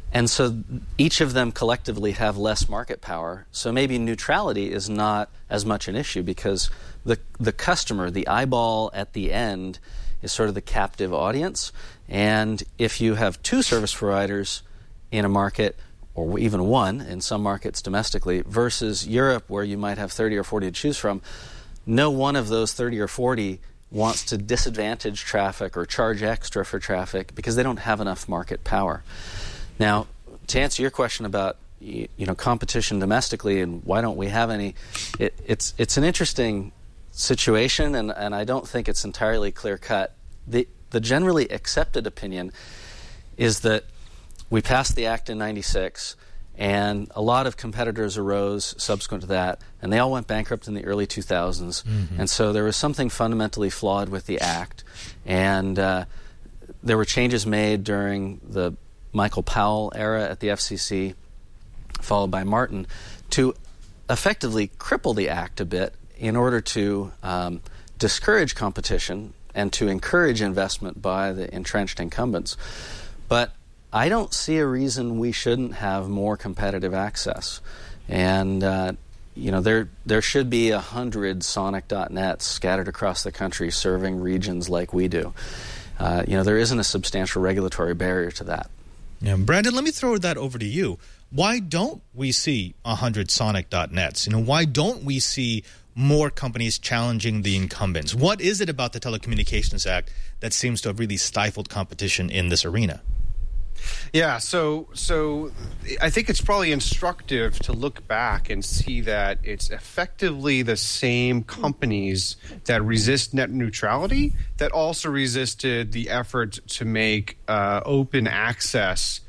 And so each of them collectively have less market power. So maybe neutrality is not as much an issue because the customer, the eyeball at the end, is sort of the captive audience. And if you have two service providers in a market, or even one in some markets domestically, versus Europe where you might have 30 or 40 to choose from, no one of those 30 or 40 wants to disadvantage traffic or charge extra for traffic because they don't have enough market power. Now, to answer your question about competition domestically and why don't we have any, it's an interesting situation, and I don't think it's entirely clear-cut. The generally accepted opinion is that we passed the Act in 96, and a lot of competitors arose subsequent to that, and they all went bankrupt in the early 2000s. And so there was something fundamentally flawed with the Act, and there were changes made during the Michael Powell era at the FCC, followed by Martin, to effectively cripple the Act a bit in order to discourage competition and to encourage investment by the entrenched incumbents. But I don't see a reason we shouldn't have more competitive access. And there should be 100 Sonic.nets scattered across the country serving regions like we do. There isn't a substantial regulatory barrier to that. Yeah, Brandon, let me throw that over to you. Why don't we see 100 Sonic.nets? Why don't we see more companies challenging the incumbents? What is it about the Telecommunications Act that seems to have really stifled competition in this arena? Yeah, so I think it's probably instructive to look back and see that it's effectively the same companies that resist net neutrality that also resisted the effort to make open access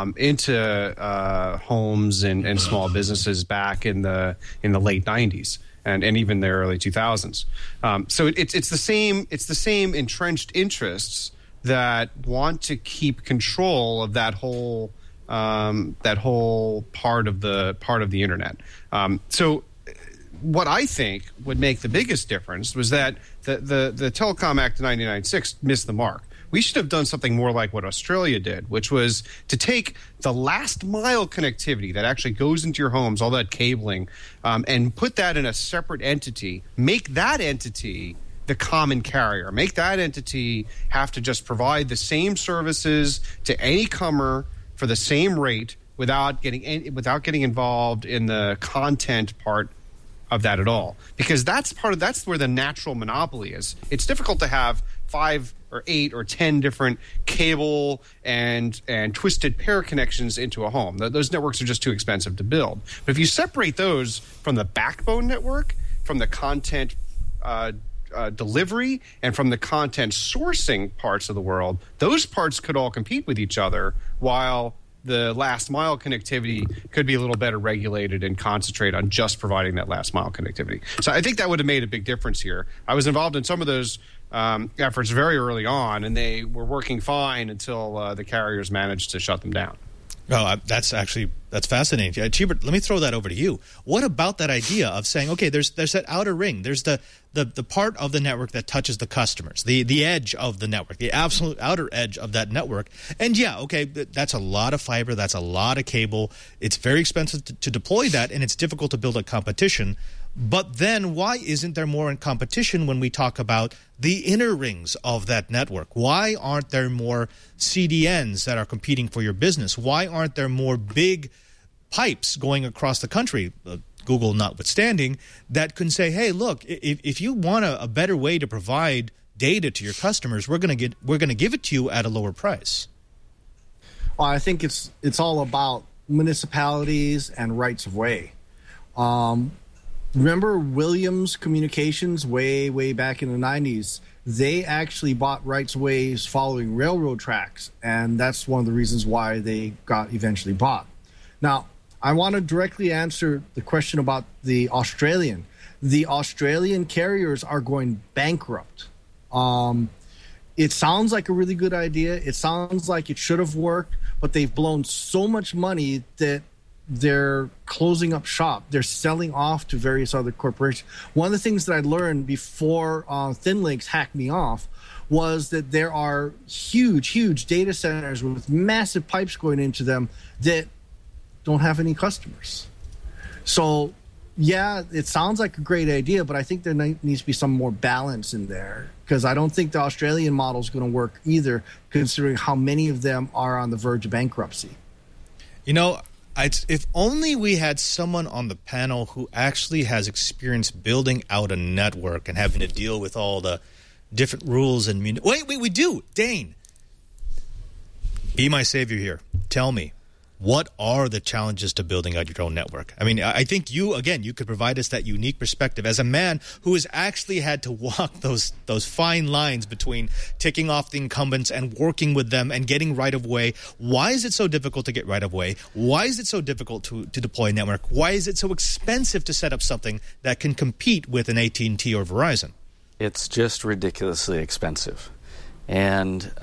into homes and small businesses back in the late 90s. And even the early 2000s. So it's the same entrenched interests that want to keep control of that whole part of the internet. So what I think would make the biggest difference was that the Telecom Act of 1996 missed the mark. We should have done something more like what Australia did, which was to take the last mile connectivity that actually goes into your homes, all that cabling, and put that in a separate entity, make that entity the common carrier, make that entity have to just provide the same services to any comer for the same rate without getting involved in the content part of that at all. Because that's where the natural monopoly is. It's difficult to have 5 or 8 or 10 different cable and twisted pair connections into a home. Those networks are just too expensive to build. But if you separate those from the backbone network, from the content delivery, and from the content sourcing parts of the world, those parts could all compete with each other, while the last mile connectivity could be a little better regulated and concentrate on just providing that last mile connectivity. So I think that would have made a big difference here. I was involved in some of those efforts very early on, and they were working fine until the carriers managed to shut them down. Oh, that's fascinating. Cheebert, let me throw that over to you. What about that idea of saying, okay, there's that outer ring, there's the part of the network that touches the customers, the edge of the network, the absolute outer edge of that network. And yeah, okay, that's a lot of fiber, that's a lot of cable. It's very expensive to deploy that, and it's difficult to build a competition. But then why isn't there more in competition when we talk about the inner rings of that network? Why aren't there more CDNs that are competing for your business? Why aren't there more big pipes going across the country, Google notwithstanding, that can say, hey, look, if you want a better way to provide data to your customers, we're going to give it to you at a lower price? Well, I think it's all about municipalities and rights of way. Remember Williams Communications way back in the 90s? They actually bought rights of ways following railroad tracks, and that's one of the reasons why they got eventually bought. Now, I want to directly answer the question about the Australian. The Australian carriers are going bankrupt. It sounds like a really good idea. It sounds like it should have worked, but they've blown so much money that they're closing up shop. They're selling off to various other corporations. One of the things that I learned before ThinLinks hacked me off was that there are huge data centers with massive pipes going into them that don't have any customers. So, yeah, it sounds like a great idea, but I think there needs to be some more balance in there, because I don't think the Australian model is going to work either, considering how many of them are on the verge of bankruptcy. You know, if only we had someone on the panel who actually has experience building out a network and having to deal with all the different rules and... Wait, we do! Dane, be my savior here. Tell me, what are the challenges to building out your own network? I mean, I think you could provide us that unique perspective as a man who has actually had to walk those fine lines between ticking off the incumbents and working with them and getting right-of-way. Why is it so difficult to get right-of-way? Why is it so difficult to deploy a network? Why is it so expensive to set up something that can compete with an AT&T or Verizon? It's just ridiculously expensive. And,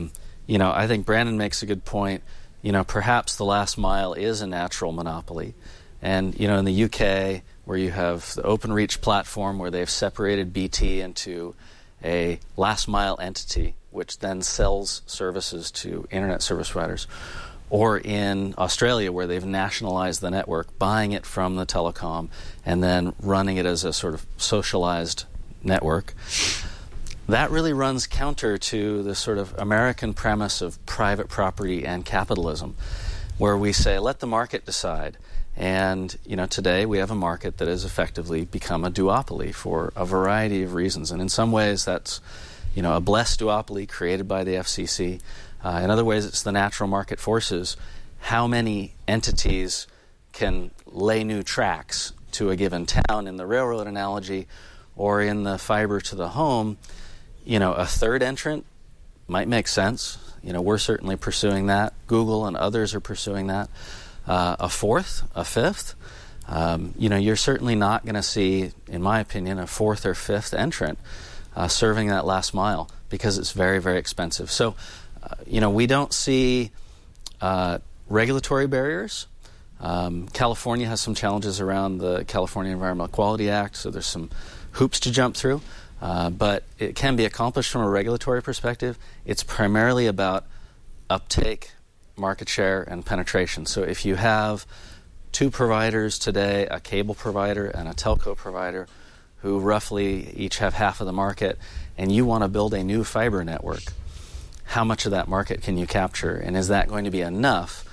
I think Brandon makes a good point. Perhaps the last mile is a natural monopoly. And, in the UK, where you have the OpenReach platform where they've separated BT into a last mile entity, which then sells services to internet service providers, or in Australia where they've nationalized the network, buying it from the telecom and then running it as a sort of socialized network. That really runs counter to the sort of American premise of private property and capitalism, where we say, let the market decide. And, today we have a market that has effectively become a duopoly for a variety of reasons. And in some ways that's, a blessed duopoly created by the FCC. In other ways it's the natural market forces. How many entities can lay new tracks to a given town in the railroad analogy, or in the fiber to the home? A third entrant might make sense. We're certainly pursuing that. Google and others are pursuing that. A fourth, a fifth. You're certainly not going to see, in my opinion, a fourth or fifth entrant serving that last mile, because it's very, very expensive. So, we don't see regulatory barriers. California has some challenges around the California Environmental Quality Act, so there's some hoops to jump through. But it can be accomplished from a regulatory perspective. It's primarily about uptake, market share, and penetration. So if you have two providers today, a cable provider and a telco provider, who roughly each have half of the market, and you want to build a new fiber network, how much of that market can you capture? And is that going to be enough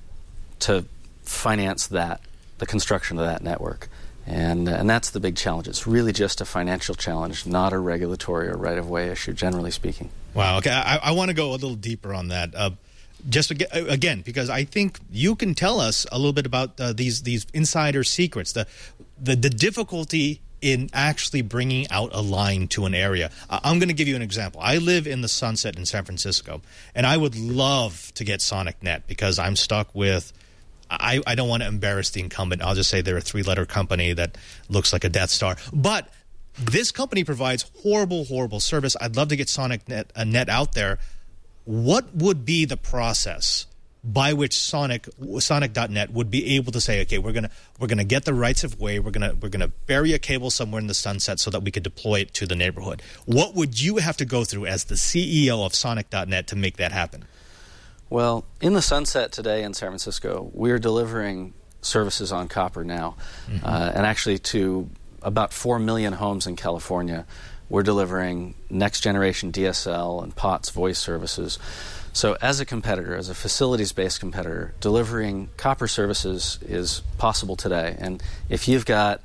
to finance the construction of that network? And that's the big challenge. It's really just a financial challenge, not a regulatory or right-of-way issue, generally speaking. Wow. Okay, I want to go a little deeper on that. Just again, because I think you can tell us a little bit about these insider secrets, the difficulty in actually bringing out a line to an area. I'm going to give you an example. I live in the Sunset in San Francisco, and I would love to get SonicNet because I'm stuck with... I don't want to embarrass the incumbent. I'll just say they're a three-letter company that looks like a Death Star. But this company provides horrible service. I'd love to get SonicNet out there. What would be the process by which Sonic.net would be able to say, okay, we're gonna get the rights of way, we're gonna bury a cable somewhere in the sunset so that we could deploy it to the neighborhood? What would you have to go through as the CEO of Sonic.net to make that happen? Well, in the Sunset today in San Francisco, we're delivering services on copper now. Mm-hmm. And actually to about 4 million homes in California, we're delivering next-generation DSL and POTS voice services. So as a competitor, as a facilities-based competitor, delivering copper services is possible today. And if you've got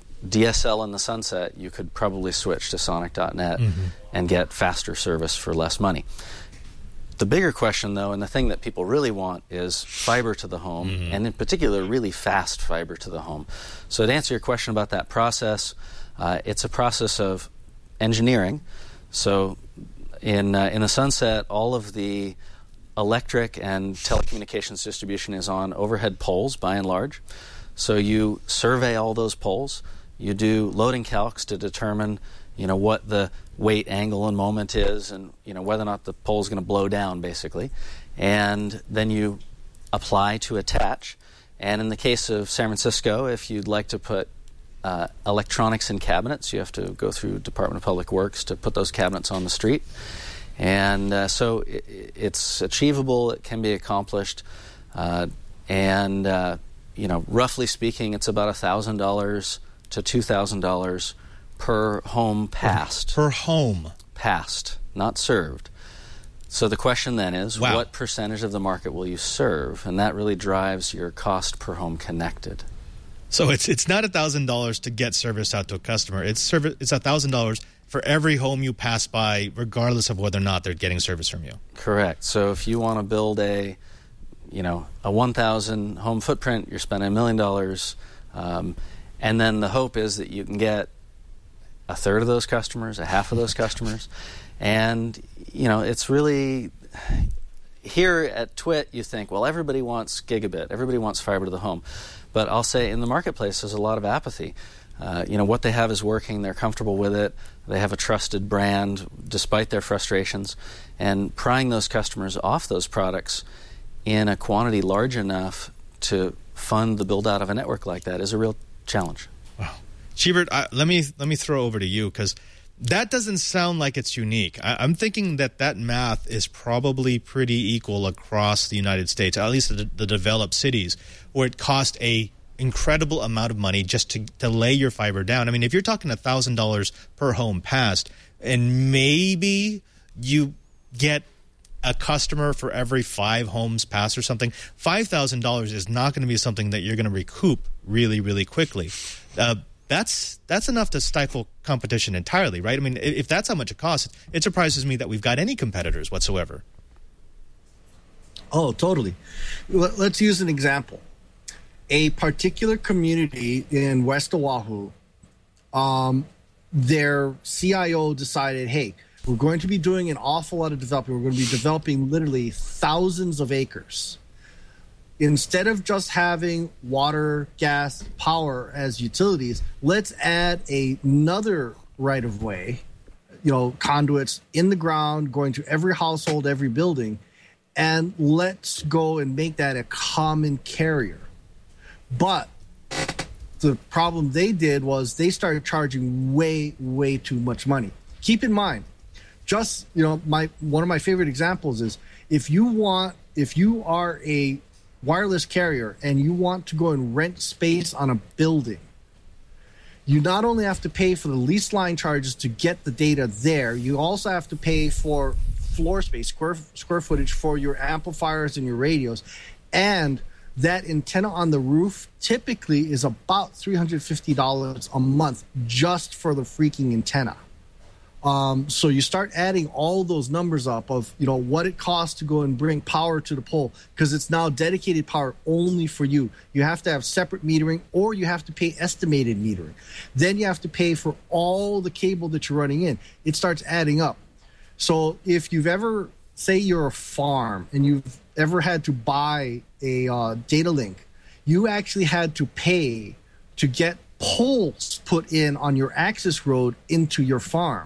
DSL in the Sunset, you could probably switch to Sonic.net and get faster service for less money. The bigger question, though, and the thing that people really want is fiber to the home, and in particular, really fast fiber to the home. So to answer your question about that process, it's a process of engineering. So in the Sunset, all of the electric and telecommunications distribution is on overhead poles, by and large. So you survey all those poles. You do loading calcs to determine what the weight, angle, and moment is, and whether or not the pole is going to blow down, basically. And then you apply to attach. And in the case of San Francisco, if you'd like to put electronics in cabinets. You have to go through Department of Public Works to put those cabinets on the street. And so it's achievable. It can be accomplished. Roughly speaking, it's about $1,000 to $2,000 per home passed. Per home. Passed, not served. So the question then is, wow, what percentage of the market will you serve? And that really drives your cost per home connected. So it's not $1,000 to get service out to a customer. It's $1,000 for every home you pass by, regardless of whether or not they're getting service from you. Correct. So if you want to build a 1,000 home footprint, you're spending $1 million, and then the hope is that you can get a third of those customers, a half of those customers, and it's really, here at TWiT you think, well, everybody wants gigabit, everybody wants fiber to the home, but I'll say in the marketplace there's a lot of apathy. What they have is working, they're comfortable with it, they have a trusted brand despite their frustrations, and prying those customers off those products in a quantity large enough to fund the build out of a network like that is a real challenge. Wow. Siebert, let me throw over to you, because that doesn't sound like it's unique. I'm thinking that math is probably pretty equal across the United States, at least the developed cities, where it costs a incredible amount of money just to lay your fiber down. I mean, if you're talking $1,000 per home passed, and maybe you get a customer for every 5 homes passed or something, $5,000 is not going to be something that you're going to recoup really, really quickly. That's enough to stifle competition entirely, right? I mean, if that's how much it costs, it surprises me that we've got any competitors whatsoever. Oh, totally. Let's use an example. A particular community in West Oahu, their CIO decided, hey, we're going to be doing an awful lot of developing. We're going to be developing literally thousands of acres. Instead of just having water, gas, power as utilities, let's add another right-of-way, conduits in the ground, going to every household, every building, and let's go and make that a common carrier. But the problem they did was they started charging way, way too much money. Keep in mind, just, one of my favorite examples is if you are a wireless carrier and you want to go and rent space on a building, you not only have to pay for the lease line charges to get the data there, you also have to pay for floor space, square footage for your amplifiers and your radios. And that antenna on the roof typically is about $350 a month just for the freaking antenna. So you start adding all those numbers up of, what it costs to go and bring power to the pole, because it's now dedicated power only for you. You have to have separate metering, or you have to pay estimated metering. Then you have to pay for all the cable that you're running in. It starts adding up. So if you've ever, say you're a farm and you've ever had to buy a data link, you actually had to pay to get poles put in on your access road into your farm.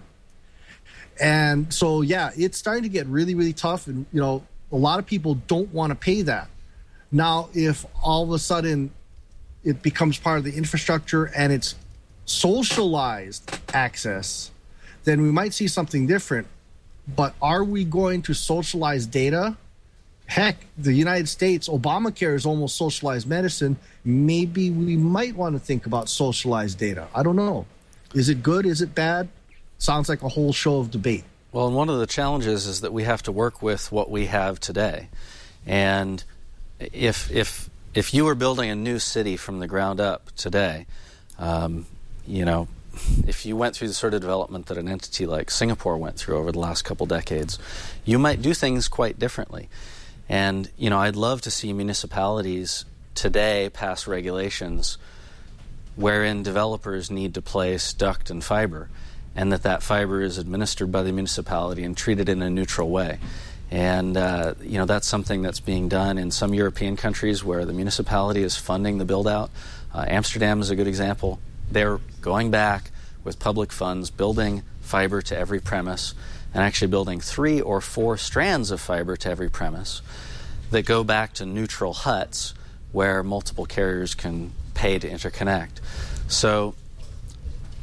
And so, yeah, it's starting to get really, really tough. And, a lot of people don't want to pay that. Now, if all of a sudden it becomes part of the infrastructure and it's socialized access, then we might see something different. But are we going to socialize data? Heck, the United States, Obamacare is almost socialized medicine. Maybe we might want to think about socialized data. I don't know. Is it good? Is it bad? Sounds like a whole show of debate. Well, and one of the challenges is that we have to work with what we have today. And if you were building a new city from the ground up today, if you went through the sort of development that an entity like Singapore went through over the last couple decades, you might do things quite differently. And, I'd love to see municipalities today pass regulations wherein developers need to place duct and fiber, and that fiber is administered by the municipality and treated in a neutral way. And, that's something that's being done in some European countries where the municipality is funding the build-out. Amsterdam is a good example. They're going back with public funds, building fiber to every premise, and actually building 3 or 4 strands of fiber to every premise that go back to neutral huts where multiple carriers can pay to interconnect. So,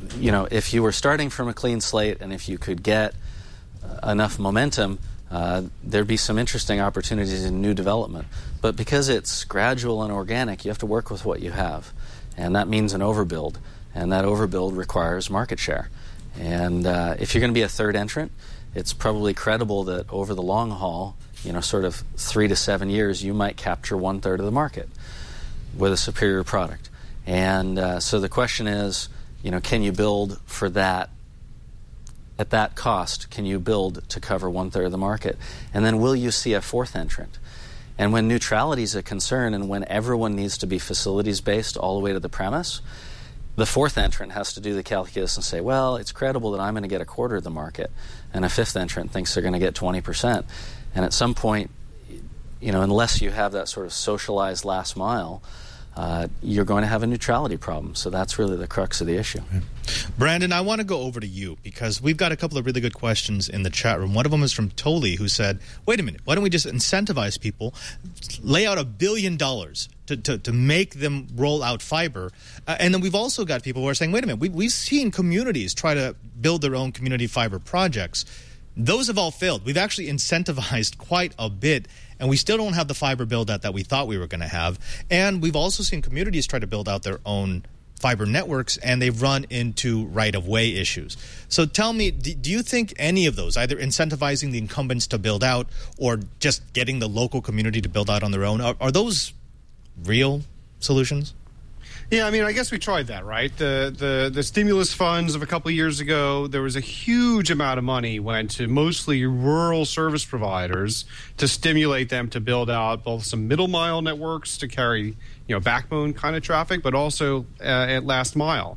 if you were starting from a clean slate and if you could get enough momentum, there'd be some interesting opportunities in new development. But because it's gradual and organic, you have to work with what you have. And that means an overbuild. And that overbuild requires market share. And if you're going to be a third entrant, it's probably credible that over the long haul, sort of 3 to 7 years, you might capture 1/3 of the market with a superior product. And so the question is, can you build for that? At that cost, can you build to cover 1/3 of the market? And then will you see a fourth entrant? And when neutrality is a concern and when everyone needs to be facilities-based all the way to the premise, the fourth entrant has to do the calculus and say, well, it's credible that I'm going to get 1/4 of the market, and a fifth entrant thinks they're going to get 20%. And at some point, unless you have that sort of socialized last mile, you're going to have a neutrality problem. So that's really the crux of the issue. Brandon, I want to go over to you because we've got a couple of really good questions in the chat room. One of them is from Toli, who said, wait a minute, why don't we just incentivize people, lay out $1 billion to make them roll out fiber? And then we've also got people who are saying, wait a minute, we've seen communities try to build their own community fiber projects. Those have all failed. We've actually incentivized quite a bit, and we still don't have the fiber build-out that we thought we were going to have. And we've also seen communities try to build out their own fiber networks, and they've run into right-of-way issues. So tell me, do you think any of those, either incentivizing the incumbents to build out or just getting the local community to build out on their own, are those real solutions? Yeah, I guess we tried that, right? The stimulus funds of a couple of years ago, there was a huge amount of money went to mostly rural service providers to stimulate them to build out both some middle mile networks to carry, backbone kind of traffic, but also at last mile.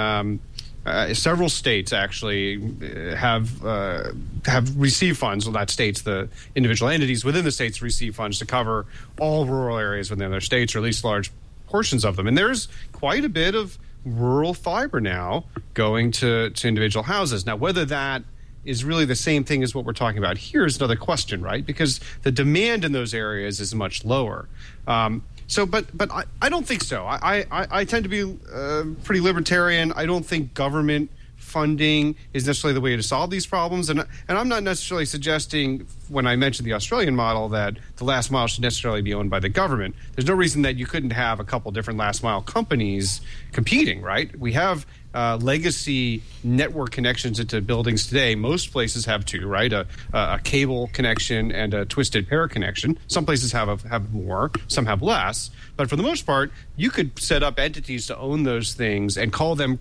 Several states actually have received funds. Well, not states, the individual entities within the states receive funds to cover all rural areas within their states, or at least large portions of them. And there's quite a bit of rural fiber now going to individual houses. Now, whether that is really the same thing as what we're talking about here is another question, right? Because the demand in those areas is much lower. But I don't think so. I tend to be pretty libertarian. I don't think government funding is necessarily the way to solve these problems. And I'm not necessarily suggesting, when I mentioned the Australian model, that the last mile should necessarily be owned by the government. There's no reason that you couldn't have a couple different last mile companies competing, right? We have legacy network connections into buildings today. Most places have two, right? A cable connection and a twisted pair connection. Some places have more, some have less. But for the most part, you could set up entities to own those things and call them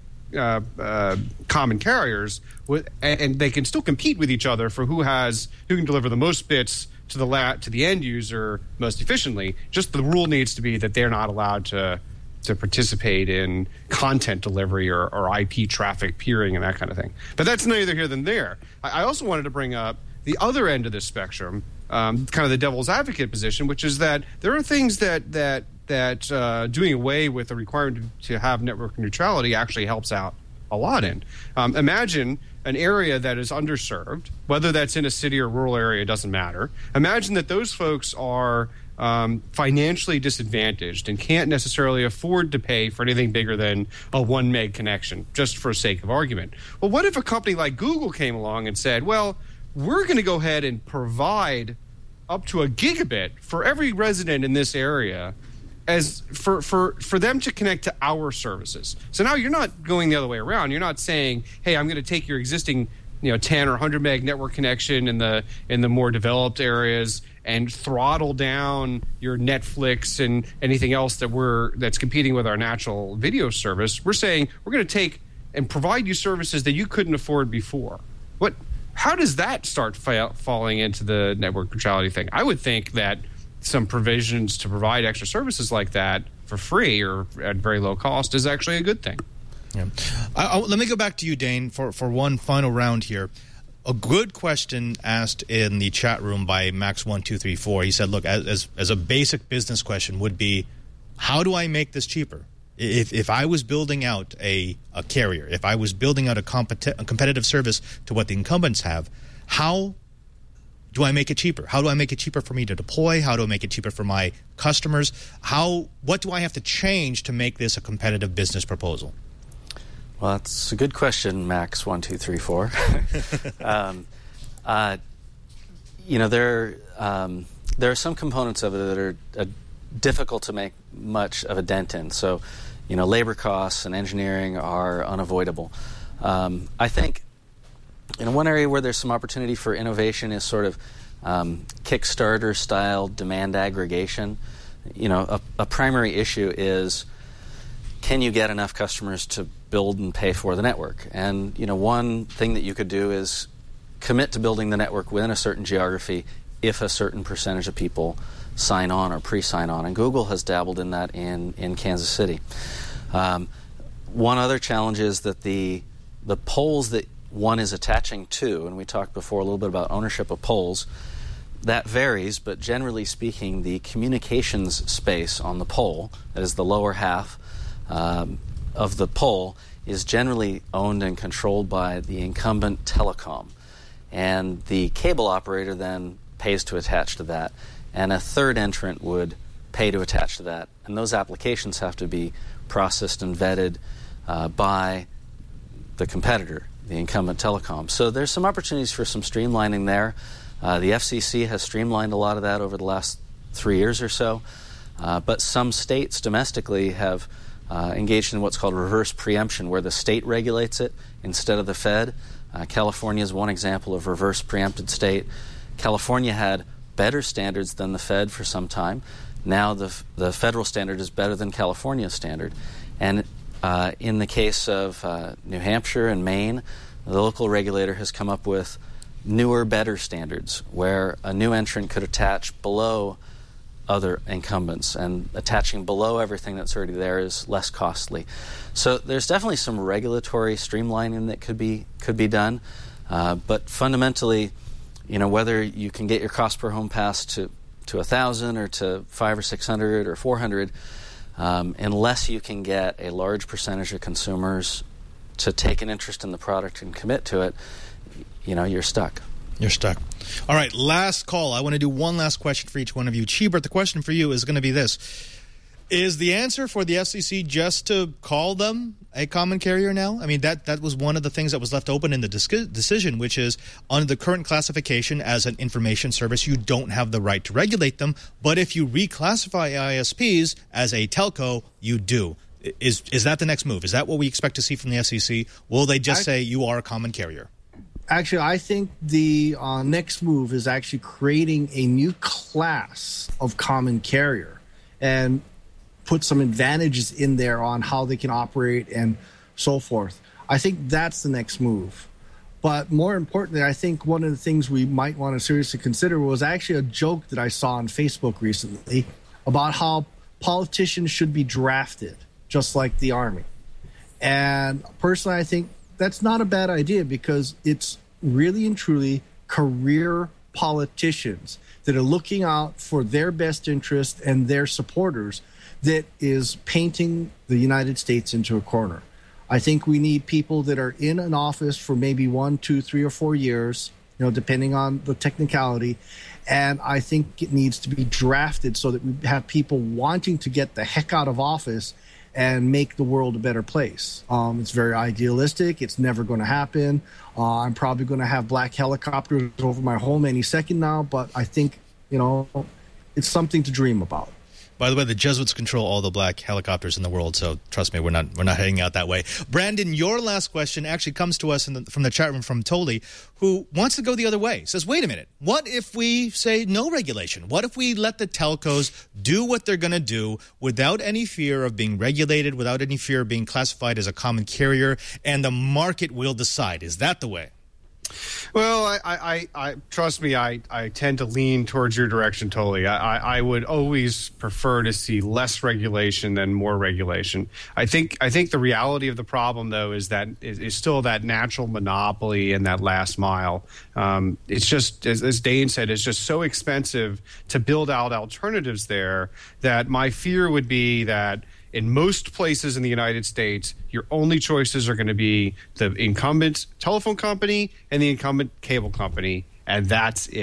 common carriers, and they can still compete with each other for who can deliver the most bits to the end user most efficiently. Just the rule needs to be that they're not allowed to participate in content delivery or IP traffic peering and that kind of thing. But that's neither here than there. I also wanted to bring up the other end of the spectrum, kind of the devil's advocate position, which is that there are things that doing away with the requirement to have network neutrality actually helps out a lot in. Imagine an area that is underserved, whether that's in a city or rural area, it doesn't matter. Imagine that those folks are financially disadvantaged and can't necessarily afford to pay for anything bigger than a 1 meg connection, just for sake of argument. Well, what if a company like Google came along and said, well, we're going to go ahead and provide up to 1 gigabit for every resident in this area as for them to connect to our services. So now you're not going the other way around. You're not saying, hey, I'm going to take your existing 10 or 100 meg network connection in the more developed areas and throttle down your Netflix and anything else that's competing with our natural video service. We're saying we're going to take and provide you services that you couldn't afford before. How does that start falling into the network neutrality thing? I would think that some provisions to provide extra services like that for free or at very low cost is actually a good thing. Yeah. Let me go back to you, Dane, for one final round here. A good question asked in the chat room by Max1234. He said, look, as a basic business question would be, how do I make this cheaper? If I was building out a carrier, if I was building out a competitive service to what the incumbents have, how do I make it cheaper? How do I make it cheaper for me to deploy? How do I make it cheaper for my customers? What do I have to change to make this a competitive business proposal? Well, that's a good question, Max 1234. There are some components of it that are difficult to make much of a dent in. So, labor costs and engineering are unavoidable. I think one area where there's some opportunity for innovation is sort of Kickstarter-style demand aggregation. A primary issue is, can you get enough customers to build and pay for the network? And, one thing that you could do is commit to building the network within a certain geography if a certain percentage of people sign on or pre-sign on. And Google has dabbled in that in Kansas City. One other challenge is that the poles that one is attaching to, and we talked before a little bit about ownership of poles, that varies, but generally speaking, the communications space on the pole, that is the lower half of the pole, is generally owned and controlled by the incumbent telecom. And the cable operator then pays to attach to that. And a third entrant would pay to attach to that. And those applications have to be processed and vetted by the competitor, the incumbent telecom. So there's some opportunities for some streamlining there. The FCC has streamlined a lot of that over the last 3 years or so. But some states domestically have engaged in what's called reverse preemption, where the state regulates it instead of the Fed. California is one example of reverse preempted state. California had better standards than the Fed for some time. Now the federal standard is better than California's standard. And in the case of New Hampshire and Maine, the local regulator has come up with newer, better standards where a new entrant could attach below other incumbents, and attaching below everything that's already there is less costly. So there's definitely some regulatory streamlining that could be done, but fundamentally, whether you can get your cost per home pass to 1,000 or to 500 or 600 or 400, unless you can get a large percentage of consumers to take an interest in the product and commit to it, you're stuck. You're stuck. All right, last call. I want to do one last question for each one of you. Cheebert, the question for you is going to be this. Is the answer for the FCC just to call them a common carrier now? I mean, that was one of the things that was left open in the decision, which is under the current classification as an information service, you don't have the right to regulate them. But if you reclassify ISPs as a telco, you do. Is that the next move? Is that what we expect to see from the FCC? Will they just say you are a common carrier? Actually, I think the next move is actually creating a new class of common carrier and put some advantages in there on how they can operate and so forth. I think that's the next move. But more importantly, I think one of the things we might want to seriously consider was actually a joke that I saw on Facebook recently about how politicians should be drafted, just like the Army. And personally, I think that's not a bad idea because it's really and truly career politicians that are looking out for their best interest and their supporters that is painting the United States into a corner. I think we need people that are in an office for maybe 1, 2, 3, or 4 years, depending on the technicality. And I think it needs to be drafted so that we have people wanting to get the heck out of office and make the world a better place. It's very idealistic. It's never going to happen. I'm probably going to have black helicopters over my home any second now, but I think, it's something to dream about. By the way, the Jesuits control all the black helicopters in the world, so trust me, we're not heading out that way. Brandon, your last question actually comes to us from the chat room from Toli, who wants to go the other way. Says, wait a minute, what if we say no regulation? What if we let the telcos do what they're going to do without any fear of being regulated, without any fear of being classified as a common carrier, and the market will decide? Is that the way? Well, I trust me, I tend to lean towards your direction totally. I would always prefer to see less regulation than more regulation. I think the reality of the problem, though, is that is still that natural monopoly in that last mile. It's just, as Dane said, it's just so expensive to build out alternatives there that my fear would be that in most places in the United States, your only choices are going to be the incumbent telephone company and the incumbent cable company, and that's it.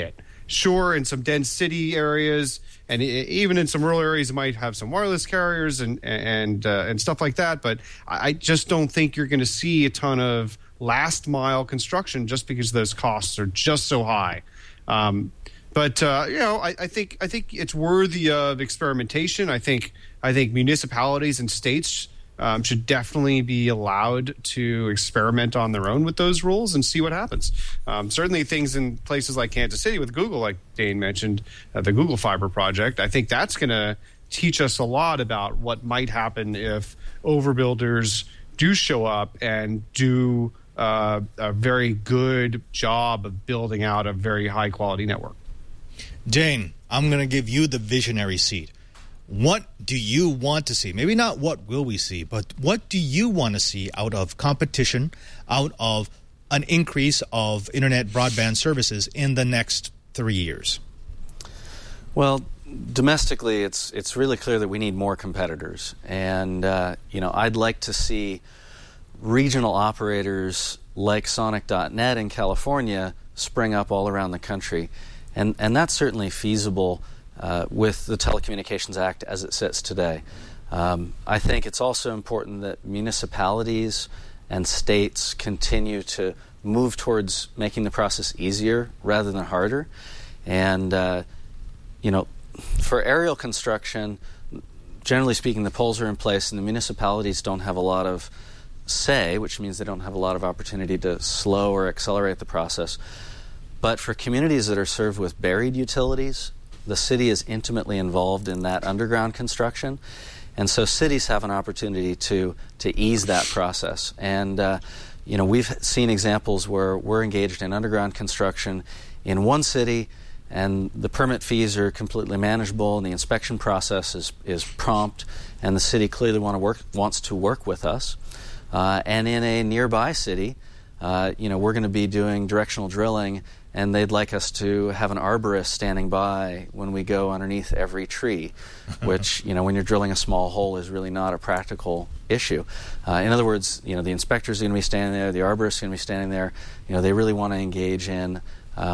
Sure, in some dense city areas, and even in some rural areas, you might have some wireless carriers and stuff like that. But I just don't think you're going to see a ton of last mile construction just because those costs are just so high. But I think it's worthy of experimentation. I think municipalities and states should definitely be allowed to experiment on their own with those rules and see what happens. Certainly things in places like Kansas City with Google, like Dane mentioned, the Google Fiber project, I think that's going to teach us a lot about what might happen if overbuilders do show up and do a very good job of building out a very high-quality network. Dane, I'm going to give you the visionary seat. What do you want to see? Maybe not what will we see, but what do you want to see out of competition, out of an increase of internet broadband services in the next 3 years? Well, domestically, it's really clear that we need more competitors. And, I'd like to see regional operators like Sonic.net in California spring up all around the country. And that's certainly feasible with the Telecommunications Act as it sits today. I think it's also important that municipalities and states continue to move towards making the process easier rather than harder. And, for aerial construction, generally speaking, the poles are in place and the municipalities don't have a lot of say, which means they don't have a lot of opportunity to slow or accelerate the process. But for communities that are served with buried utilities, the city is intimately involved in that underground construction. And so cities have an opportunity to ease that process. And, we've seen examples where we're engaged in underground construction in one city and the permit fees are completely manageable and the inspection process is prompt and the city clearly wants to work with us. And in a nearby city, we're going to be doing directional drilling and they'd like us to have an arborist standing by when we go underneath every tree, which, when you're drilling a small hole is really not a practical issue. In other words, the inspector's going to be standing there, the arborist's going to be standing there. They really want to engage in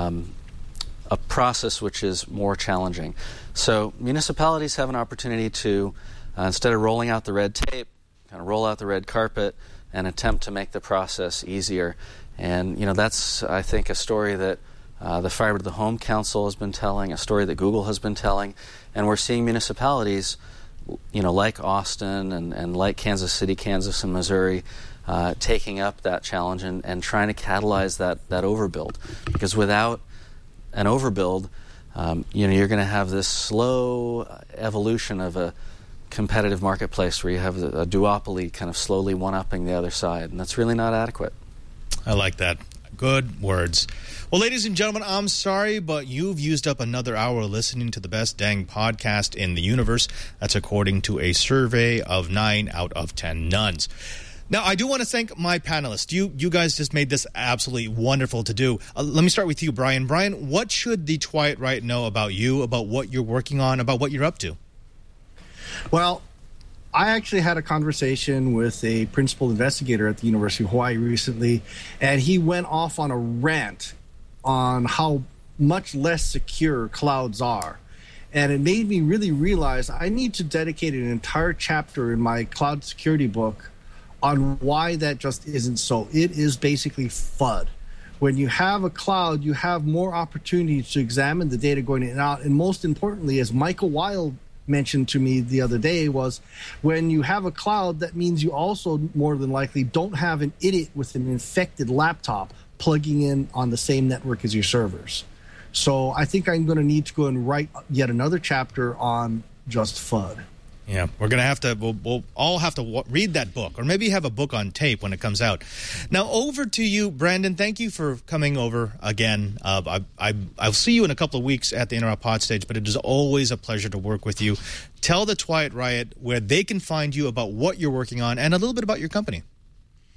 a process which is more challenging. So municipalities have an opportunity to, instead of rolling out the red tape, kind of roll out the red carpet and attempt to make the process easier. And, that's, I think, a story that the Fiber to the Home Council has been telling, a story that Google has been telling. And we're seeing municipalities, like Austin and like Kansas City, Kansas, and Missouri, taking up that challenge and trying to catalyze that overbuild. Because without an overbuild, you're going to have this slow evolution of a competitive marketplace where you have a duopoly kind of slowly one-upping the other side. And that's really not adequate. I like that. Good words. Well, ladies and gentlemen, I'm sorry, but you've used up another hour listening to the best dang podcast in the universe. That's according to a survey of 9 out of 10 nuns. Now, I do want to thank my panelists. You guys just made this absolutely wonderful to do. Let me start with you, Brian. Brian, what should the Twilight Riot know about you, about what you're working on, about what you're up to? Well, I actually had a conversation with a principal investigator at the University of Hawaii recently, and he went off on a rant on how much less secure clouds are. And it made me really realize I need to dedicate an entire chapter in my cloud security book on why that just isn't so. It is basically FUD. When you have a cloud, you have more opportunities to examine the data going in and out. And most importantly, as Michael Wild mentioned to me the other day, was when you have a cloud, that means you also more than likely don't have an idiot with an infected laptop plugging in on the same network as your servers. So I think I'm going to need to go and write yet another chapter on just FUD. Yeah, we're going to have to, we'll all have to read that book, or maybe have a book on tape when it comes out. Now, over to you, Brandon. Thank you for coming over again. I'll see you in a couple of weeks at the Interrupt Pod stage, but it is always a pleasure to work with you. Tell the Twilight Riot where they can find you, about what you're working on, and a little bit about your company.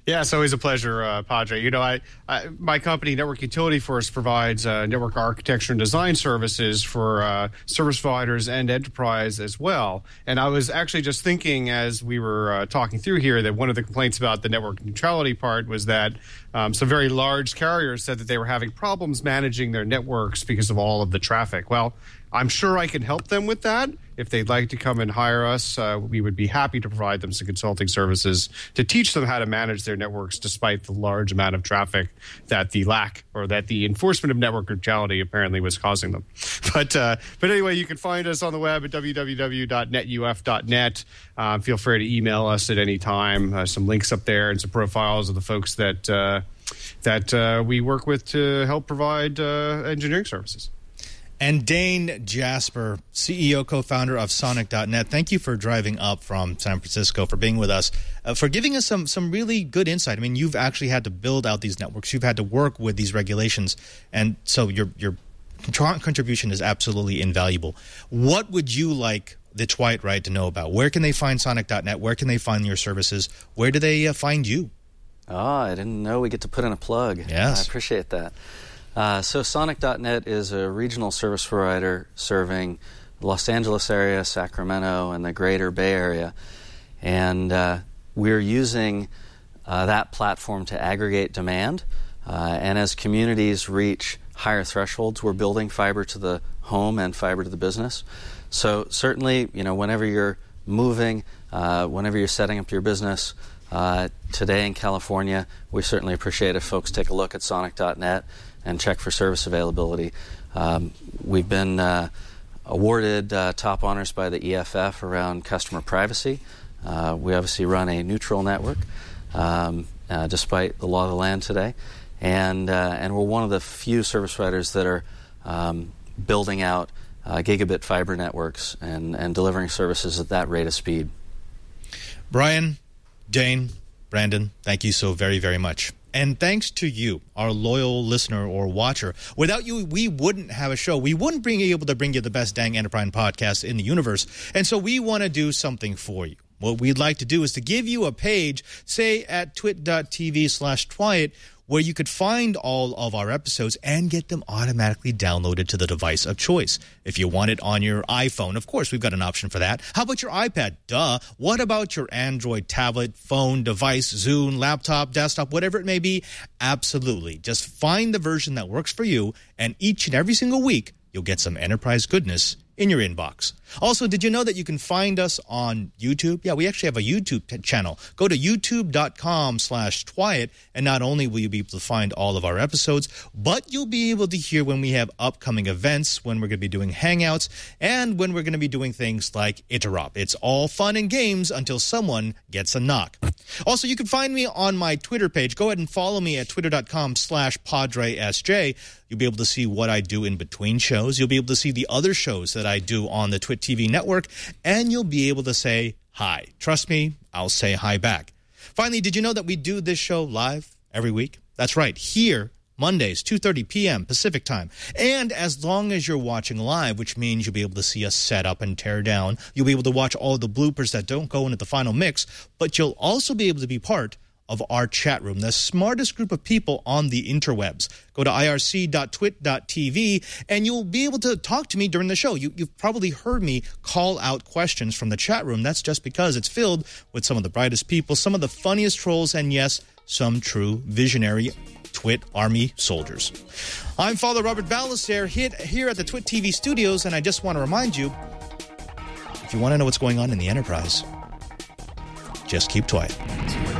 Yeah, it's always a pleasure, Padre. You know, my company, Network Utility Force, provides network architecture and design services for service providers and enterprise as well. And I was actually just thinking as we were talking through here that one of the complaints about the network neutrality part was that some very large carriers said that they were having problems managing their networks because of all of the traffic. Well, I'm sure I can help them with that. If they'd like to come and hire us, we would be happy to provide them some consulting services to teach them how to manage their networks despite the large amount of traffic that the lack or that the enforcement of network neutrality apparently was causing them. But anyway, you can find us on the web at www.netuf.net. Feel free to email us at any time. Some links up there and some profiles of the folks that we work with to help provide engineering services. And Dane Jasper, CEO, co-founder of Sonic.net, thank you for driving up from San Francisco, for being with us, for giving us some really good insight. I mean, you've actually had to build out these networks. You've had to work with these regulations. And so your contribution is absolutely invaluable. What would you like the Twilight Ride to know about? Where can they find Sonic.net? Where can they find your services? Where do they find you? Oh, I didn't know we get to put in a plug. Yes. I appreciate that. So Sonic.net is a regional service provider serving the Los Angeles area, Sacramento, and the greater Bay Area. And we're using that platform to aggregate demand. And as communities reach higher thresholds, we're building fiber to the home and fiber to the business. So certainly, whenever you're moving, whenever you're setting up your business, today in California, we certainly appreciate if folks take a look at Sonic.net and check for service availability. We've been awarded top honors by the EFF around customer privacy. We obviously run a neutral network, despite the law of the land today. And we're one of the few service providers that are building out gigabit fiber networks and delivering services at that rate of speed. Brian, Dane, Brandon, thank you so very, very much. And thanks to you, our loyal listener or watcher. Without you, we wouldn't have a show. We wouldn't be able to bring you the best dang Enterprise podcast in the universe. And so we want to do something for you. What we'd like to do is to give you a page, say at twit.tv/Twilight, where you could find all of our episodes and get them automatically downloaded to the device of choice. If you want it on your iPhone, of course, we've got an option for that. How about your iPad? Duh. What about your Android tablet, phone, device, Zune, laptop, desktop, whatever it may be? Absolutely. Just find the version that works for you, and each and every single week, you'll get some Enterprise goodness in your inbox. Also, did you know that you can find us on YouTube? Yeah, we actually have a YouTube channel. Go to youtube.com/Twilight, and not only will you be able to find all of our episodes, but you'll be able to hear when we have upcoming events, when we're going to be doing hangouts, and when we're going to be doing things like Interop. It's all fun and games until someone gets a knock. Also, you can find me on my Twitter page. Go ahead and follow me at twitter.com/PadreSJ. You'll be able to see what I do in between shows. You'll be able to see the other shows that I do on the Twit TV network, and you'll be able to say hi. Trust me, I'll say hi back. Finally, did you know that we do this show live every week? That's right, here, Mondays, 2:30 p.m. Pacific time. And as long as you're watching live, which means you'll be able to see us set up and tear down, you'll be able to watch all the bloopers that don't go into the final mix, but you'll also be able to be part of our chat room, the smartest group of people on the interwebs. Go to irc.twit.tv, and you'll be able to talk to me during the show. You've probably heard me call out questions from the chat room. That's just because it's filled with some of the brightest people, some of the funniest trolls, and yes, some true visionary Twit Army soldiers. I'm Father Robert Ballester here at the Twit TV studios, and I just want to remind you, if you want to know what's going on in the Enterprise, just keep Twilight.